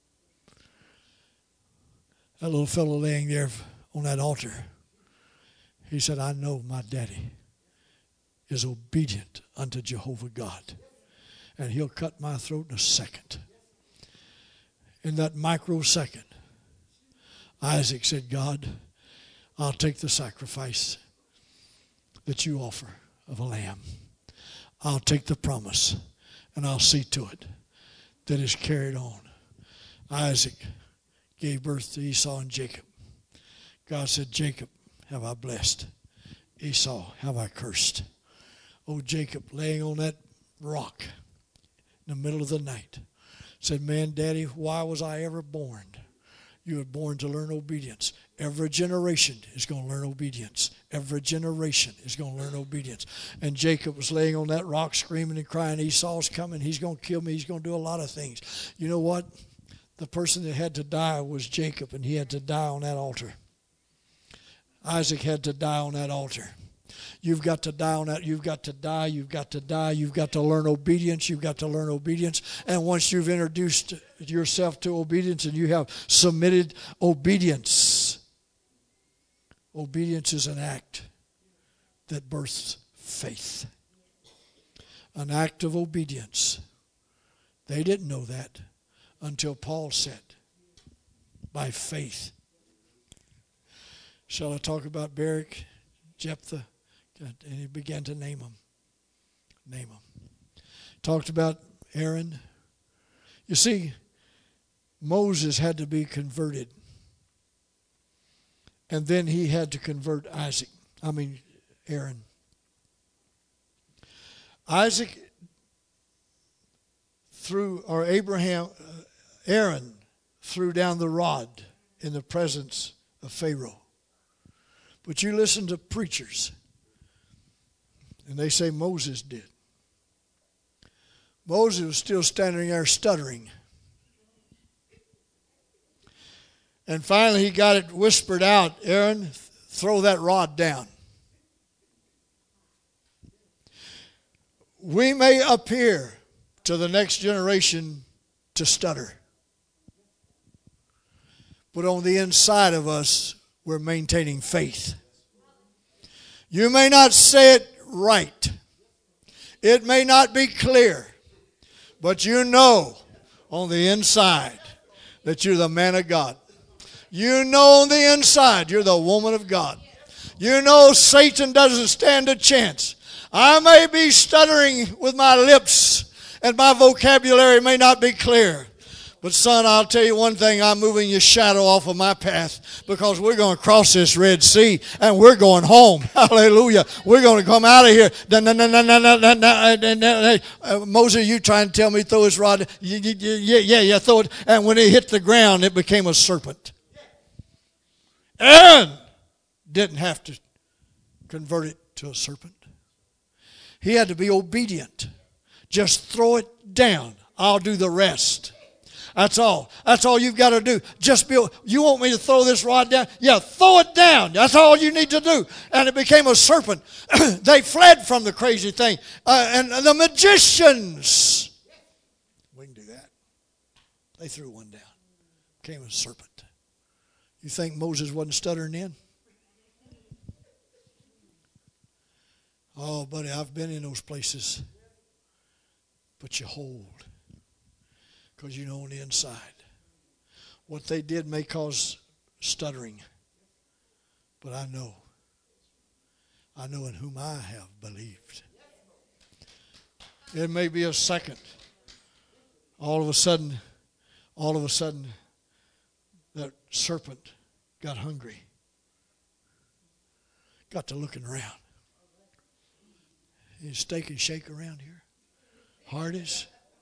That little fellow laying there on that altar, he said, I know my daddy is obedient unto Jehovah God, and he'll cut my throat in a second. In that microsecond, Isaac said, God, I'll take the sacrifice that you offer of a lamb. I'll take the promise, and I'll see to it that it's carried on. Isaac gave birth to Esau and Jacob. God said, Jacob have I blessed. Esau have I cursed. Oh, Jacob, laying on that rock in the middle of the night, said, man, Daddy, why was I ever born? You were born to learn obedience. Every generation is going to learn obedience. Every generation is going to learn obedience. And Jacob was laying on that rock screaming and crying, Esau's coming. He's going to kill me. He's going to do a lot of things. You know what? The person that had to die was Jacob, and he had to die on that altar. Isaac had to die on that altar. You've got to die on that. You've got to die. You've got to die. You've got to learn obedience. You've got to learn obedience. And once you've introduced yourself to obedience and you have submitted obedience, obedience is an act that births faith. An act of obedience. They didn't know that until Paul said, by faith. Shall I talk about Barak, Jephthah? And he began to name them. Name them. Talked about Aaron. You see, Moses had to be converted. And then he had to convert Aaron. Aaron threw down the rod in the presence of Pharaoh. But you listen to preachers, and they say Moses did. Moses was still standing there stuttering. And finally he got it whispered out, Aaron, throw that rod down. We may appear to the next generation to stutter. But on the inside of us, we're maintaining faith. You may not say it right. It may not be clear. But you know on the inside that you're the man of God. You know on the inside you're the woman of God. You know Satan doesn't stand a chance. I may be stuttering with my lips and my vocabulary may not be clear. But son, I'll tell you one thing, I'm moving your shadow off of my path because we're going to cross this Red Sea and we're going home. Hallelujah. We're going to come out of here. Moses, you trying to tell me throw his rod? Yeah, throw it. And when it hit the ground, it became a serpent. Aaron didn't have to convert it to a serpent. He had to be obedient. Just throw it down. I'll do the rest. That's all. That's all you've got to do. You want me to throw this rod down? Yeah, throw it down. That's all you need to do. And it became a serpent. They fled from the crazy thing. And the magicians, we can do that. They threw one down. Became a serpent. You think Moses wasn't stuttering in? Oh, buddy, I've been in those places. But you hold. Because you know on the inside. What they did may cause stuttering. But I know. I know in whom I have believed. It may be a second. All of a sudden, that serpent got hungry. Got to looking around. Any steak and shake around here? Hardee's?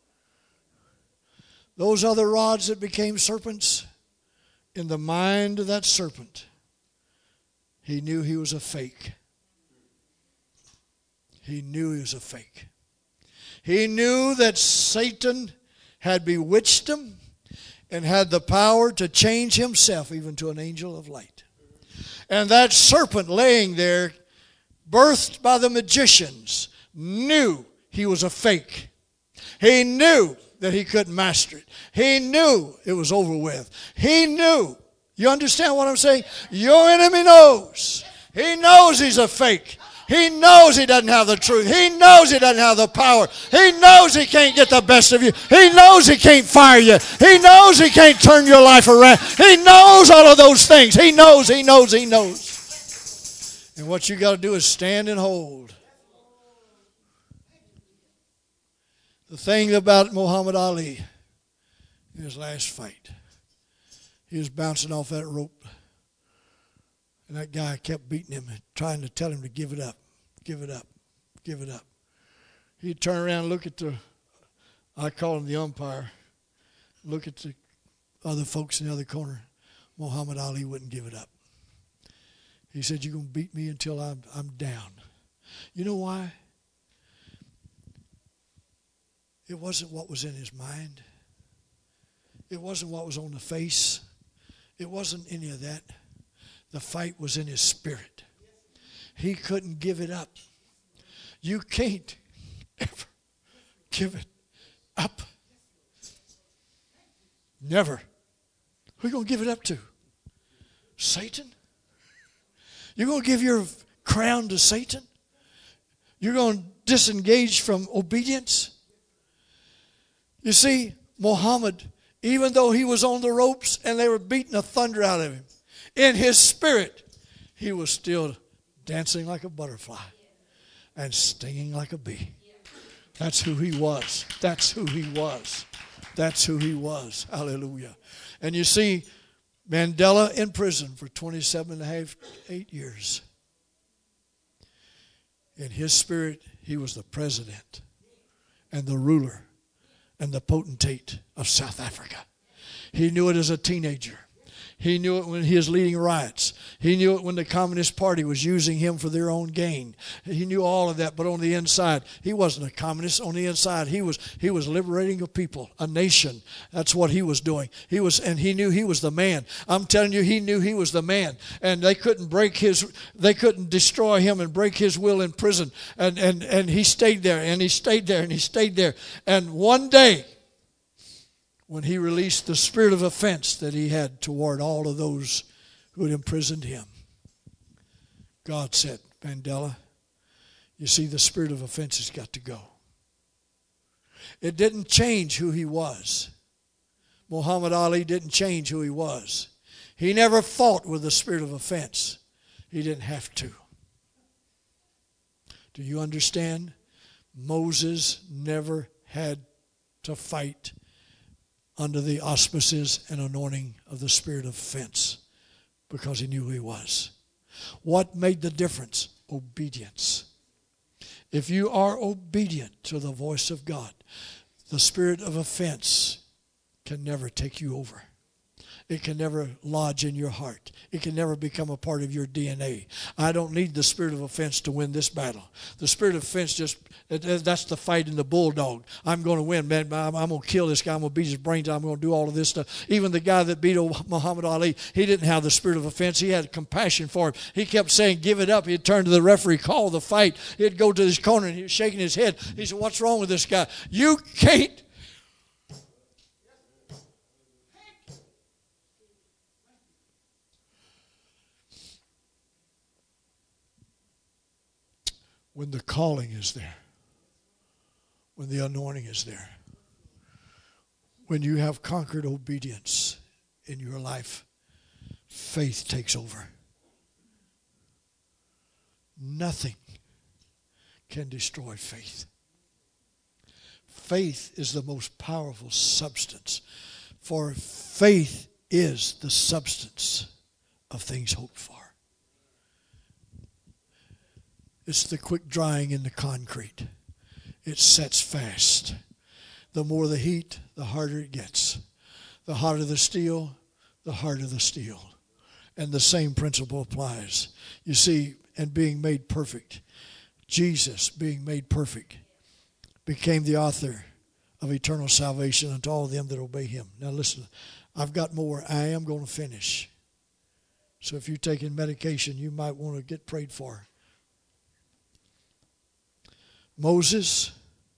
Those other rods that became serpents, in the mind of that serpent, he knew he was a fake. He knew he was a fake. He knew that Satan had bewitched him and had the power to change himself even to an angel of light. And that serpent laying there, birthed by the magicians, knew he was a fake. He knew that he couldn't master it. He knew it was over with. He knew. You understand what I'm saying? Your enemy knows. He knows he's a fake. He knows he doesn't have the truth. He knows he doesn't have the power. He knows he can't get the best of you. He knows he can't fire you. He knows he can't turn your life around. He knows all of those things. He knows. And what you got to do is stand and hold. The thing about Muhammad Ali in his last fight, he was bouncing off that rope. And that guy kept beating him and trying to tell him to give it up, give it up, give it up. He'd turn around and look at I call him the umpire, look at the other folks in the other corner. Muhammad Ali wouldn't give it up. He said, you're going to beat me until I'm down. You know why? It wasn't what was in his mind. It wasn't what was on the face. It wasn't any of that. The fight was in his spirit. He couldn't give it up. You can't ever give it up. Never. Who are you going to give it up to? Satan? You're going to give your crown to Satan? You're going to disengage from obedience? You see, Muhammad, even though he was on the ropes and they were beating the thunder out of him, in his spirit, he was still dancing like a butterfly and stinging like a bee. That's who he was. That's who he was. That's who he was. Hallelujah. And you see, Mandela in prison for 27 and a half, 8 years. In his spirit, he was the president and the ruler and the potentate of South Africa. He knew it as a teenager. He knew it when he was leading riots. He knew it when the Communist Party was using him for their own gain. He knew all of that, but on the inside, he wasn't a communist. On the inside, he was liberating a people, a nation. That's what he was doing. And he knew he was the man. I'm telling you, he knew he was the man. And they couldn't destroy him and break his will in prison. And he stayed there, and he stayed there, and he stayed there. And one day, when he released the spirit of offense that he had toward all of those who had imprisoned him, God said, Mandela, you see, the spirit of offense has got to go. It didn't change who he was. Muhammad Ali didn't change who he was. He never fought with the spirit of offense. He didn't have to. Do you understand? Moses never had to fight under the auspices and anointing of the spirit of offense because he knew who he was. What made the difference? Obedience. If you are obedient to the voice of God, the spirit of offense can never take you over. It can never lodge in your heart. It can never become a part of your DNA. I don't need the spirit of offense to win this battle. The spirit of offense that's the fight in the bulldog. I'm going to win, man. I'm going to kill this guy. I'm going to beat his brains out. I'm going to do all of this stuff. Even the guy that beat Muhammad Ali, he didn't have the spirit of offense. He had compassion for him. He kept saying, give it up. He'd turn to the referee, call the fight. He'd go to his corner and he was shaking his head. He said, what's wrong with this guy? You can't. When the calling is there, when the anointing is there, when you have conquered obedience in your life, faith takes over. Nothing can destroy faith. Faith is the most powerful substance, for faith is the substance of things hoped for. It's the quick drying in the concrete. It sets fast. The more the heat, the harder it gets. The hotter the steel, the harder the steel. And the same principle applies. You see, and being made perfect, Jesus, being made perfect, became the author of eternal salvation unto all them that obey him. Now listen, I've got more. I am going to finish. So if you're taking medication, you might want to get prayed for. Moses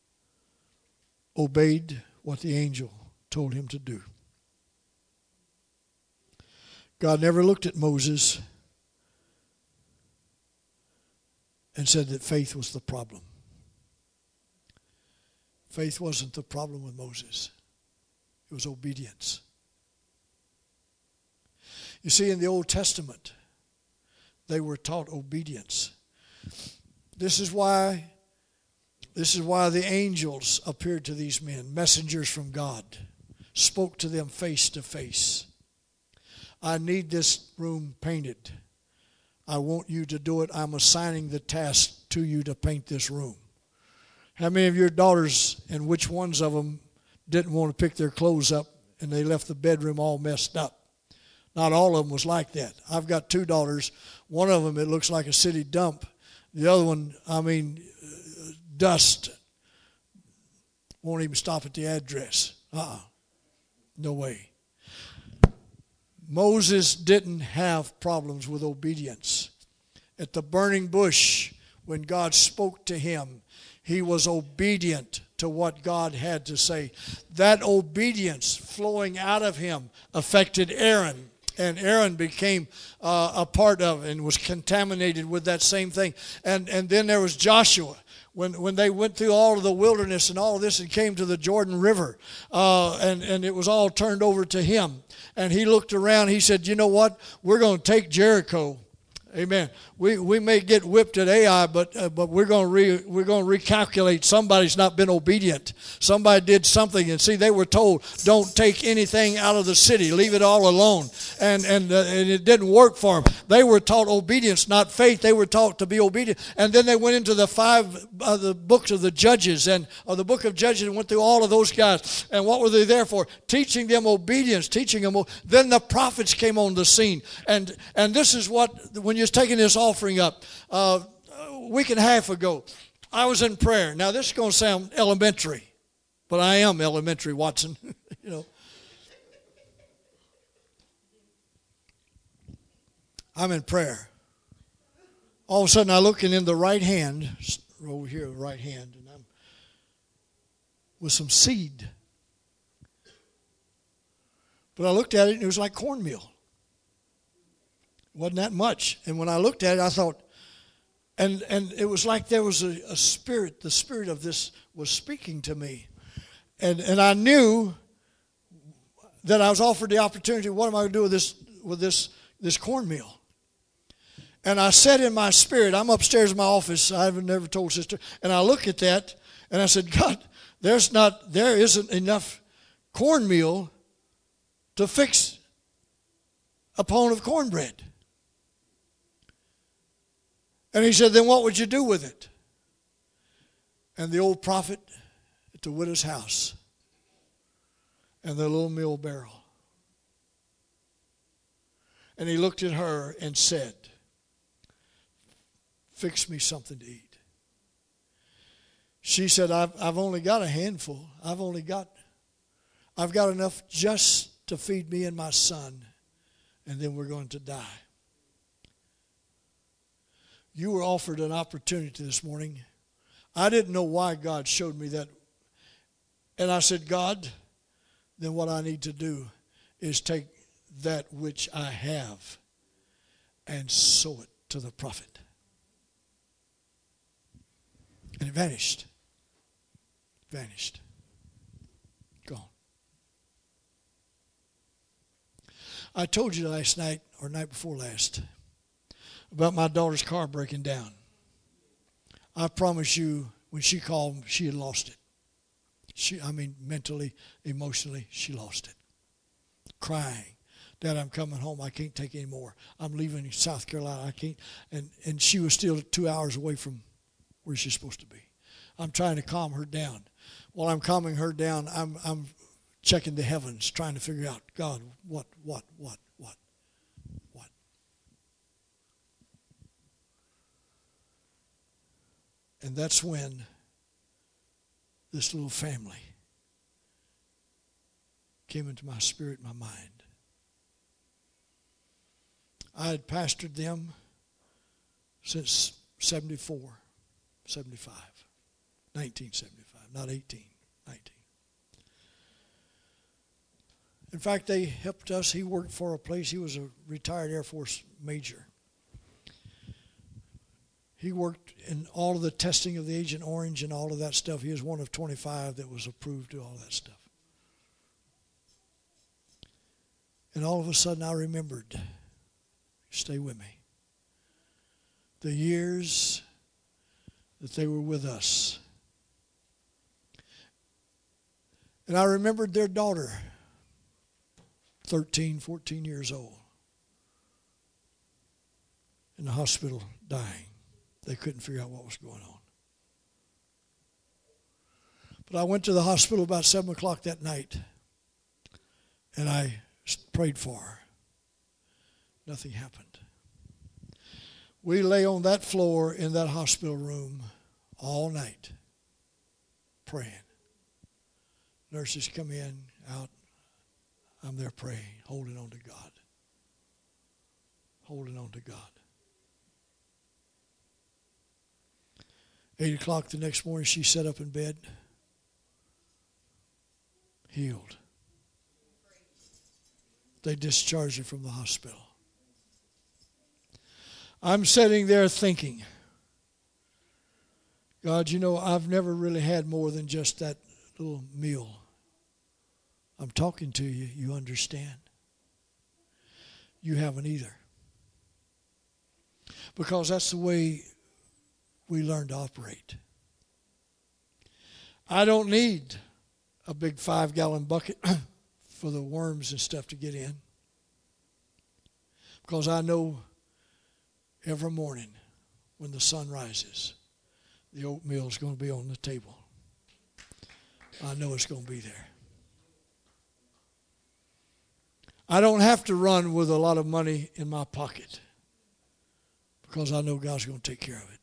obeyed what the angel told him to do. God never looked at Moses and said that faith was the problem. Faith wasn't the problem with Moses. It was obedience. You see, in the Old Testament, they were taught obedience. This is why the angels appeared to these men, messengers from God, spoke to them face to face. I need this room painted. I want you to do it. I'm assigning the task to you to paint this room. How many of your daughters, and which ones of them didn't want to pick their clothes up and they left the bedroom all messed up? Not all of them was like that. I've got 2 daughters. One of them, it looks like a city dump. The other one, dust. Won't even stop at the address. No way. Moses didn't have problems with obedience. At the burning bush, when God spoke to him, he was obedient to what God had to say. That obedience flowing out of him affected Aaron. And Aaron became a part of it and was contaminated with that same thing. And then there was Joshua. When they went through all of the wilderness and all of this and came to the Jordan River, and it was all turned over to him. And he looked around, he said, you know what? We're going to take Jericho. Amen. We may get whipped at Ai, but we're going to recalculate. Somebody's not been obedient. Somebody did something, and see, they were told, don't take anything out of the city, leave it all alone, and it didn't work for them. They were taught obedience, not faith. They were taught to be obedient, and then they went into the books of the Judges or the book of Judges and went through all of those guys. And what were they there for? Teaching them obedience, teaching them. Then the prophets came on the scene, and this is what when you're taking this offering up, a week and a half ago, I was in prayer. Now, this is going to sound elementary, but I am elementary, Watson. You know, I'm in prayer. All of a sudden, I look in the right hand, over here, right hand, and I'm with some seed. But I looked at it, and it was like cornmeal. Wasn't that much. And when I looked at it, I thought, and it was like there was a spirit, the spirit of this was speaking to me. And I knew that I was offered the opportunity, what am I going to do with this cornmeal? And I said in my spirit, I'm upstairs in my office, I've never told sister, and I look at that, and I said, God, there isn't enough cornmeal to fix a pound of cornbread. And he said, then what would you do with it? And the old prophet at the widow's house and the little meal barrel. And he looked at her and said, fix me something to eat. She said, I've only got a handful. I've got enough just to feed me and my son, and then we're going to die. You were offered an opportunity this morning. I didn't know why God showed me that. And I said, God, then what I need to do is take that which I have and sow it to the prophet. And it vanished. Vanished. Gone. I told you last night, or night before last, about my daughter's car breaking down. I promise you, when she called, she had lost it. Mentally, emotionally, she lost it. Crying, Dad, I'm coming home. I can't take any more. I'm leaving South Carolina. I can't. And she was still 2 hours away from where she's supposed to be. I'm trying to calm her down. While I'm calming her down, I'm checking the heavens, trying to figure out, God, what. And that's when this little family came into my spirit, my mind. I had pastored them since 1975, not 18, 19. In fact, they helped us. He worked for a place. He was a retired Air Force major. He worked in all of the testing of the Agent Orange and all of that stuff. He was one of 25 that was approved to all that stuff. And all of a sudden I remembered, stay with me, the years that they were with us. And I remembered their daughter, 13, 14 years old, in the hospital dying. They couldn't figure out what was going on. But I went to the hospital about 7 o'clock that night, and I prayed for her. Nothing happened. We lay on that floor in that hospital room all night, praying. Nurses come in, out. I'm there praying, holding on to God. holding on to God. 8 o'clock the next morning, she sat up in bed, healed. They discharged her from the hospital. I'm sitting there thinking, God, you know, I've never really had more than just that little meal. I'm talking to you. You understand. You haven't either. Because that's the way we learn to operate. I don't need a big 5-gallon bucket for the worms and stuff to get in. Because I know every morning when the sun rises, the oatmeal is going to be on the table. I know it's going to be there. I don't have to run with a lot of money in my pocket because I know God's going to take care of it.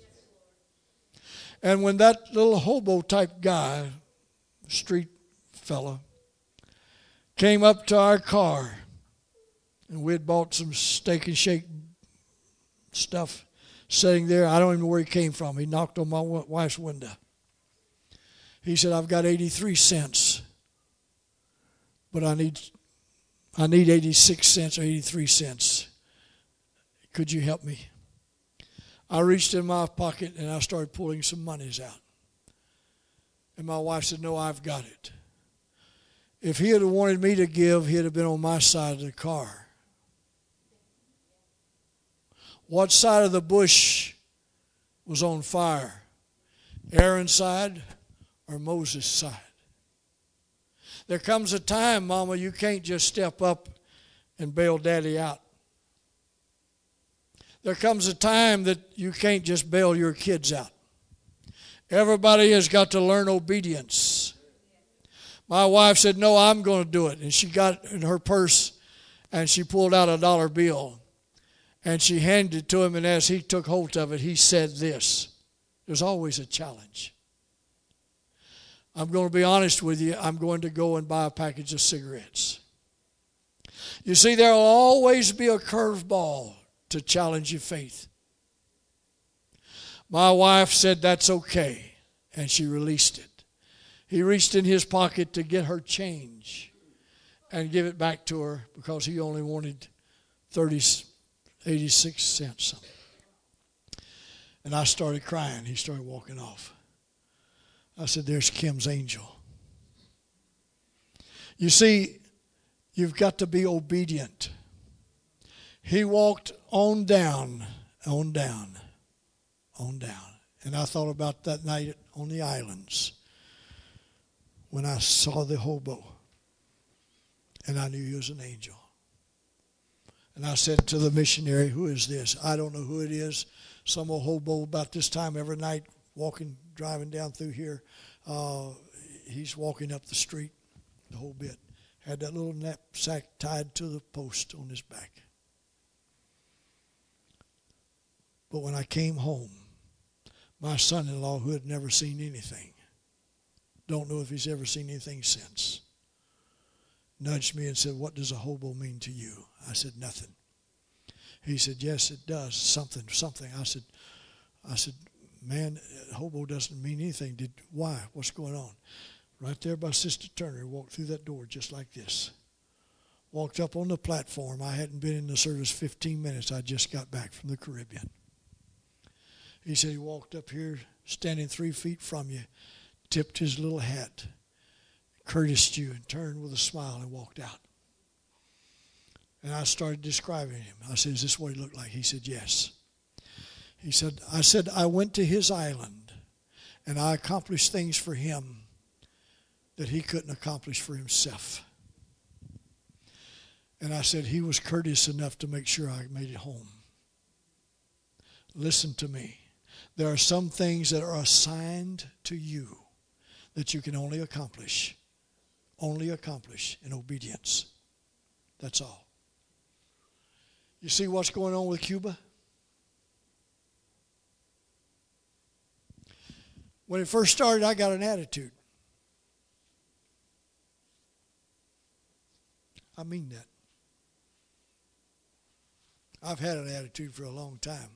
And when that little hobo type guy, street fella, came up to our car, and we had bought some steak and shake stuff sitting there. I don't even know where he came from. He knocked on my wife's window. He said, I've got 83 cents, but I need 86 cents or 83 cents. Could you help me? I reached in my pocket and I started pulling some monies out. And my wife said, no, I've got it. If he had wanted me to give, he'd have been on my side of the car. What side of the bush was on fire? Aaron's side or Moses' side? There comes a time, Mama, you can't just step up and bail Daddy out. There comes a time that you can't just bail your kids out. Everybody has got to learn obedience. My wife said, no, I'm going to do it. And she got in her purse and she pulled out a dollar bill. And she handed it to him, and as he took hold of it, he said this. There's always a challenge. I'm going to be honest with you. I'm going to go and buy a package of cigarettes. You see, there will always be a curveball to challenge your faith. My wife said that's okay, and she released it. He reached in his pocket to get her change and give it back to her because he only wanted 86 cents. And I started crying. He started walking off. I said, there's Kim's angel. You see, you've got to be obedient. He walked on down. And I thought about that night on the islands when I saw the hobo and I knew he was an angel. And I said to the missionary, who is this? I don't know who it is. Some old hobo about this time every night driving down through here. He's walking up the street the whole bit. Had that little knapsack tied to the post on his back. But when I came home, my son-in-law, who had never seen anything, don't know if he's ever seen anything since, nudged me and said, what does a hobo mean to you? I said, nothing. He said, yes, it does. Something. I said, man, hobo doesn't mean anything. Why? What's going on? Right there by Sister Turner, walked through that door just like this. Walked up on the platform. I hadn't been in the service 15 minutes. I just got back from the Caribbean. He said he walked up here, standing 3 feet from you, tipped his little hat, courteoused you, and turned with a smile and walked out. And I started describing him. I said, is this what he looked like? He said, yes. I said, I went to his island, and I accomplished things for him that he couldn't accomplish for himself. And I said, he was courteous enough to make sure I made it home. Listen to me. There are some things that are assigned to you that you can only accomplish in obedience. That's all. You see what's going on with Cuba? When it first started, I got an attitude. I mean that. I've had an attitude for a long time.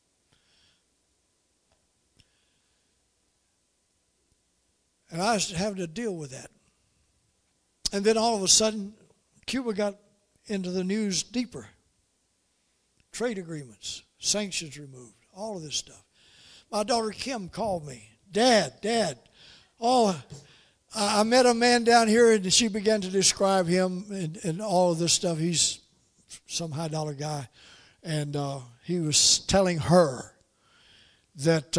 And I was having to deal with that. And then all of a sudden, Cuba got into the news deeper. Trade agreements, sanctions removed, all of this stuff. My daughter Kim called me. Dad, I met a man down here, and she began to describe him and all of this stuff. He's some high-dollar guy. And he was telling her that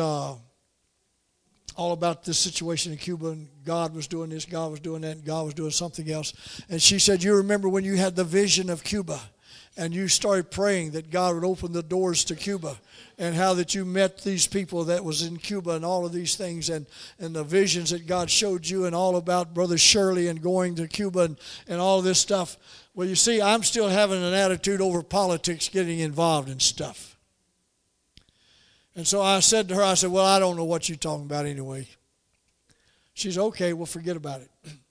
all about this situation in Cuba, and God was doing this, God was doing that, and God was doing something else. And she said, you remember when you had the vision of Cuba, and you started praying that God would open the doors to Cuba, and how that you met these people that was in Cuba and all of these things, and the visions that God showed you, and all about Brother Shirley and going to Cuba and all of this stuff. Well, you see, I'm still having an attitude over politics, getting involved in stuff. And so I said to her, I said, well, I don't know what you're talking about anyway. She said, okay, well, forget about it.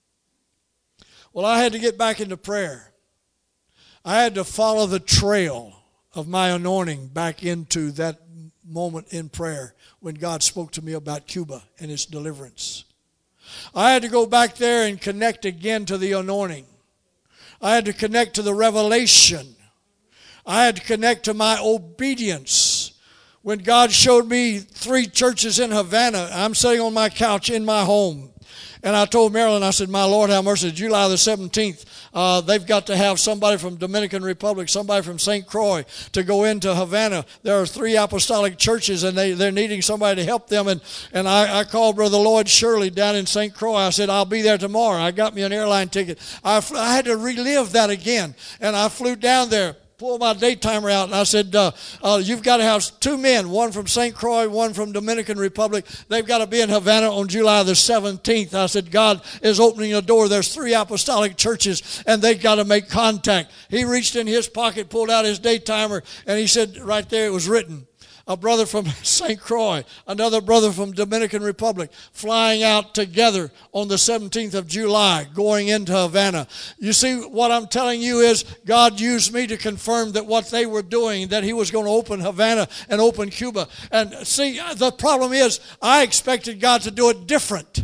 Well, I had to get back into prayer. I had to follow the trail of my anointing back into that moment in prayer when God spoke to me about Cuba and its deliverance. I had to go back there and connect again to the anointing. I had to connect to the revelation. I had to connect to my obedience. When God showed me 3 churches in Havana, I'm sitting on my couch in my home. And I told Marilyn, I said, my Lord, have mercy, July the 17th, they've got to have somebody from Dominican Republic, somebody from St. Croix to go into Havana. There are 3 apostolic churches, and they're needing somebody to help them. And I called Brother Lloyd Shirley down in St. Croix. I said, I'll be there tomorrow. I got me an airline ticket. I had to relive that again. And I flew down there. Pulled my day timer out, and I said, you've got to have 2 men, one from St. Croix, one from Dominican Republic. They've got to be in Havana on July the 17th. I said, God is opening a door. There's 3 apostolic churches, and they've got to make contact. He reached in his pocket, pulled out his day timer, and he said, right there it was written, a brother from St. Croix, another brother from Dominican Republic, flying out together on the 17th of July, going into Havana. You see, what I'm telling you is God used me to confirm that what they were doing, that he was going to open Havana and open Cuba. And see, the problem is I expected God to do it different.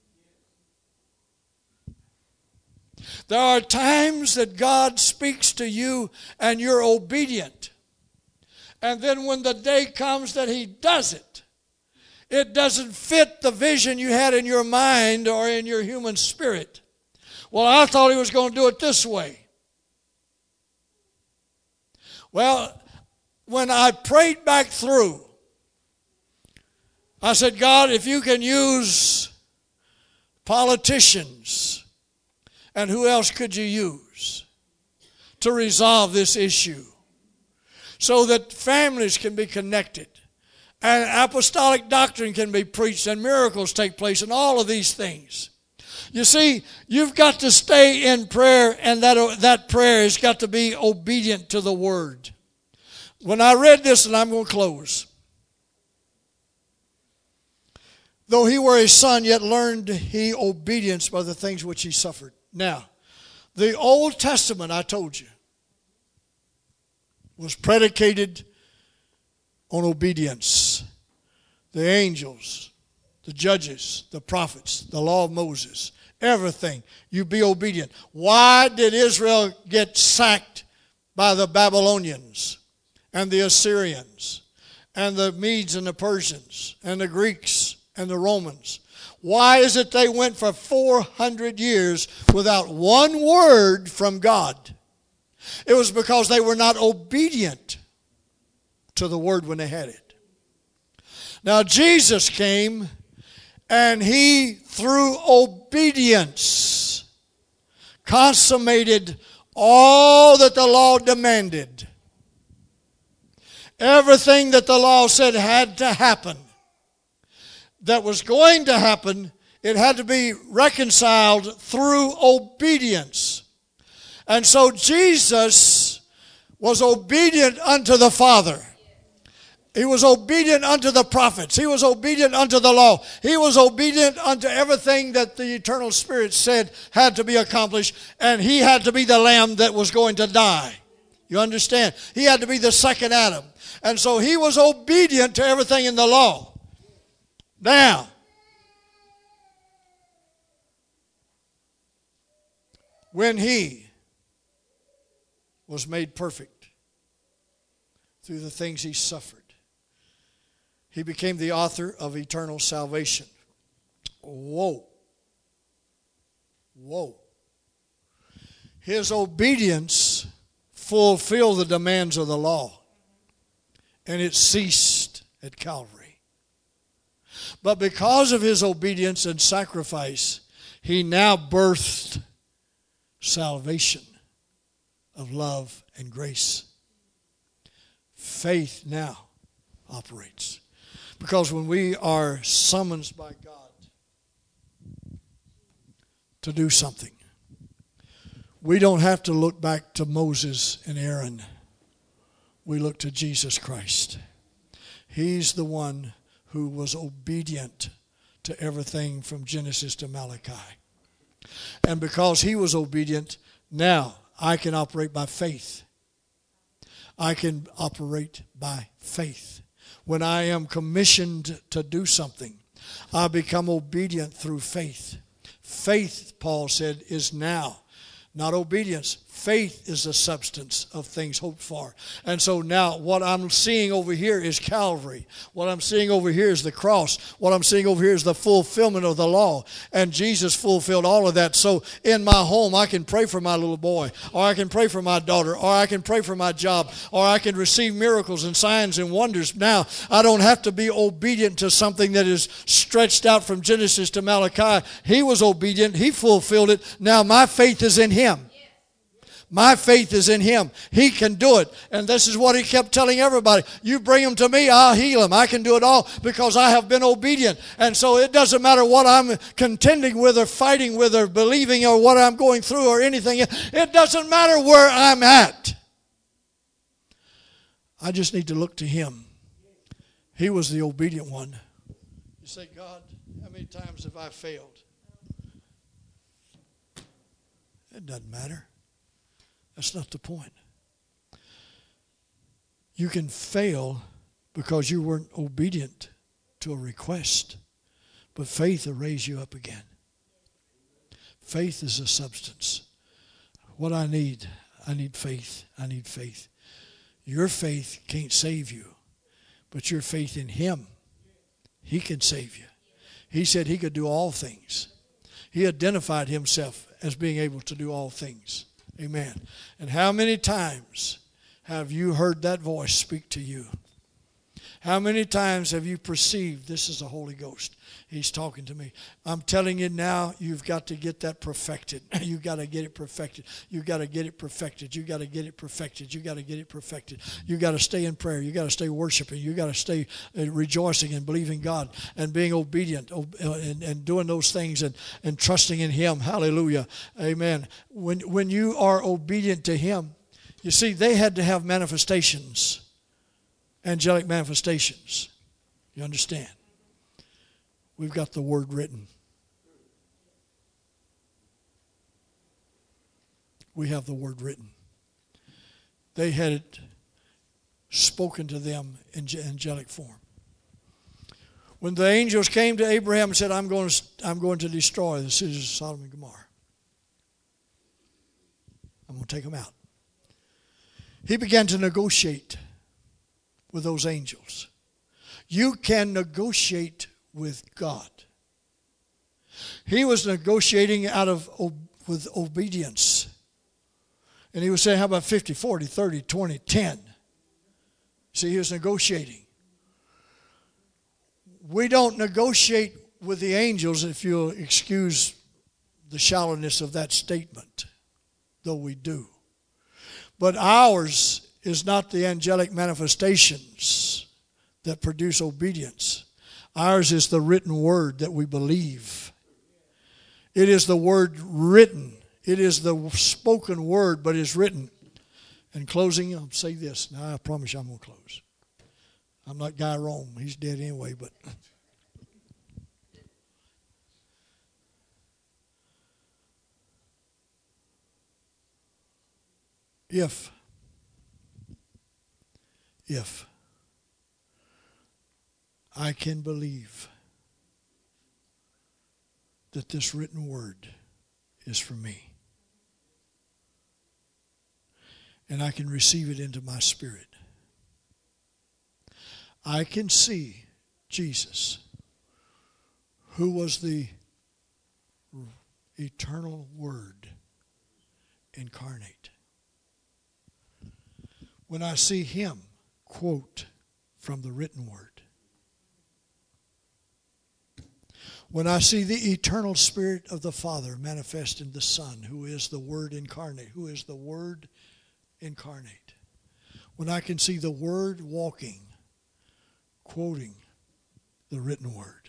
There are times that God speaks to you and you're obedient. And then when the day comes that he does it, it doesn't fit the vision you had in your mind or in your human spirit. Well, I thought he was going to do it this way. Well, when I prayed back through, I said, God, if you can use politicians, and who else could you use to resolve this issue? So that families can be connected, and apostolic doctrine can be preached, and miracles take place, and all of these things. You see, you've got to stay in prayer, and that prayer has got to be obedient to the Word. When I read this, and I'm going to close. Though he were a son, yet learned he obedience by the things which he suffered. Now, the Old Testament, I told you, was predicated on obedience. The angels, the judges, the prophets, the law of Moses, everything. You be obedient. Why did Israel get sacked by the Babylonians and the Assyrians and the Medes and the Persians and the Greeks and the Romans? Why is it they went for 400 years without one word from God? It was because they were not obedient to the word when they had it. Now Jesus came, and he, through obedience, consummated all that the law demanded. Everything that the law said had to happen, that was going to happen, it had to be reconciled through obedience. And so Jesus was obedient unto the Father. He was obedient unto the prophets. He was obedient unto the law. He was obedient unto everything that the eternal Spirit said had to be accomplished. And he had to be the lamb that was going to die. You understand? He had to be the second Adam. And so he was obedient to everything in the law. Now, when he was made perfect through the things he suffered, he became the author of eternal salvation. Whoa. Whoa. His obedience fulfilled the demands of the law, and it ceased at Calvary. But because of his obedience and sacrifice, he now birthed salvation of love and grace. Faith now operates. Because when we are summoned by God to do something, we don't have to look back to Moses and Aaron. We look to Jesus Christ. He's the one who was obedient to everything from Genesis to Malachi. And because he was obedient, now I can operate by faith. I can operate by faith. When I am commissioned to do something, I become obedient through faith. Faith, Paul said, is now, not obedience. Faith is the substance of things hoped for. And so now what I'm seeing over here is Calvary. What I'm seeing over here is the cross. What I'm seeing over here is the fulfillment of the law. And Jesus fulfilled all of that. So in my home, I can pray for my little boy, or I can pray for my daughter, or I can pray for my job, or I can receive miracles and signs and wonders. Now, I don't have to be obedient to something that is stretched out from Genesis to Malachi. He was obedient. He fulfilled it. Now my faith is in him. My faith is in him. He can do it. And this is what he kept telling everybody. You bring them to me, I'll heal them. I can do it all because I have been obedient. And so it doesn't matter what I'm contending with or fighting with or believing or what I'm going through or anything. It doesn't matter where I'm at. I just need to look to him. He was the obedient one. You say, God, how many times have I failed? It doesn't matter. That's not the point. You can fail because you weren't obedient to a request, but faith will raise you up again. Faith is a substance. What I need faith. I need faith. Your faith can't save you, but your faith in him, he can save you. He said he could do all things. He identified himself as being able to do all things. Amen. And how many times have you heard that voice speak to you? How many times have you perceived this is the Holy Ghost? He's talking to me. I'm telling you now, you've got to get that perfected. You've got to get it perfected. You've got to get it perfected. You've got to get it perfected. You've got to get it perfected. You've got to stay in prayer. You've got to stay worshiping. You've got to stay rejoicing and believing God and being obedient and doing those things and trusting in him. Hallelujah. Amen. When you are obedient to him, you see, they had to have manifestations. Angelic manifestations. You understand? We've got the word written. We have the word written. They had it spoken to them in angelic form. When the angels came to Abraham and said, I'm going to destroy the cities of Sodom and Gomorrah. I'm going to take them out. He began to negotiate with those angels. You can negotiate with God. He was negotiating with obedience. And he was saying, how about 50, 40, 30, 20, 10? See, he was negotiating. We don't negotiate with the angels, if you'll excuse the shallowness of that statement, though we do. But ours is not the angelic manifestations that produce obedience. Ours is the written word that we believe. It is the word written. It is the spoken word, but it's written. In closing, I'll say this. Now, I promise you I'm going to close. I'm not Guy Rome. He's dead anyway, but if if I can believe that this written word is for me. And I can receive it into my spirit. I can see Jesus, who was the eternal Word incarnate. When I see him quote from the written word, when I see the eternal Spirit of the Father manifest in the Son, who is the Word incarnate, who is the Word incarnate, when I can see the Word walking, quoting the written word,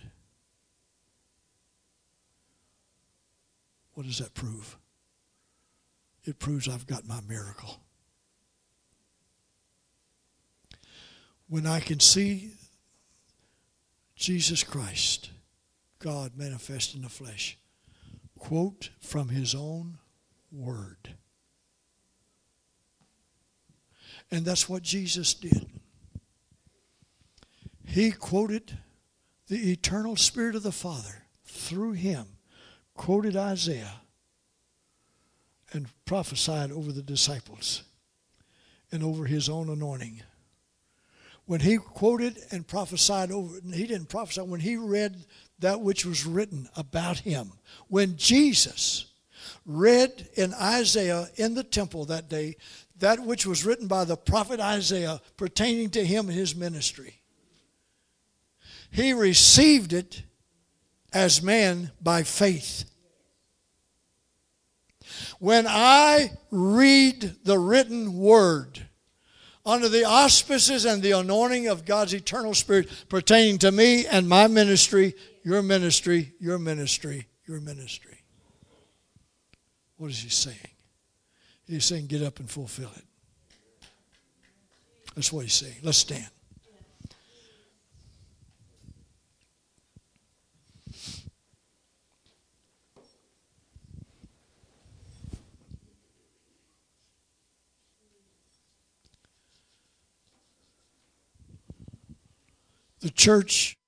what does that prove? It proves I've got my miracle. When I can see Jesus Christ, God manifest in the flesh, quote from his own word. And that's what Jesus did. He quoted the eternal Spirit of the Father through him, quoted Isaiah, and prophesied over the disciples and over his own anointing. When he quoted and prophesied over, he didn't prophesy, when he read that which was written about him. When Jesus read in Isaiah in the temple that day, that which was written by the prophet Isaiah pertaining to him and his ministry, he received it as man by faith. When I read the written word under the auspices and the anointing of God's eternal Spirit pertaining to me and my ministry, your ministry, your ministry, your ministry, what is he saying? He's saying, get up and fulfill it. That's what he's saying. Let's stand. The church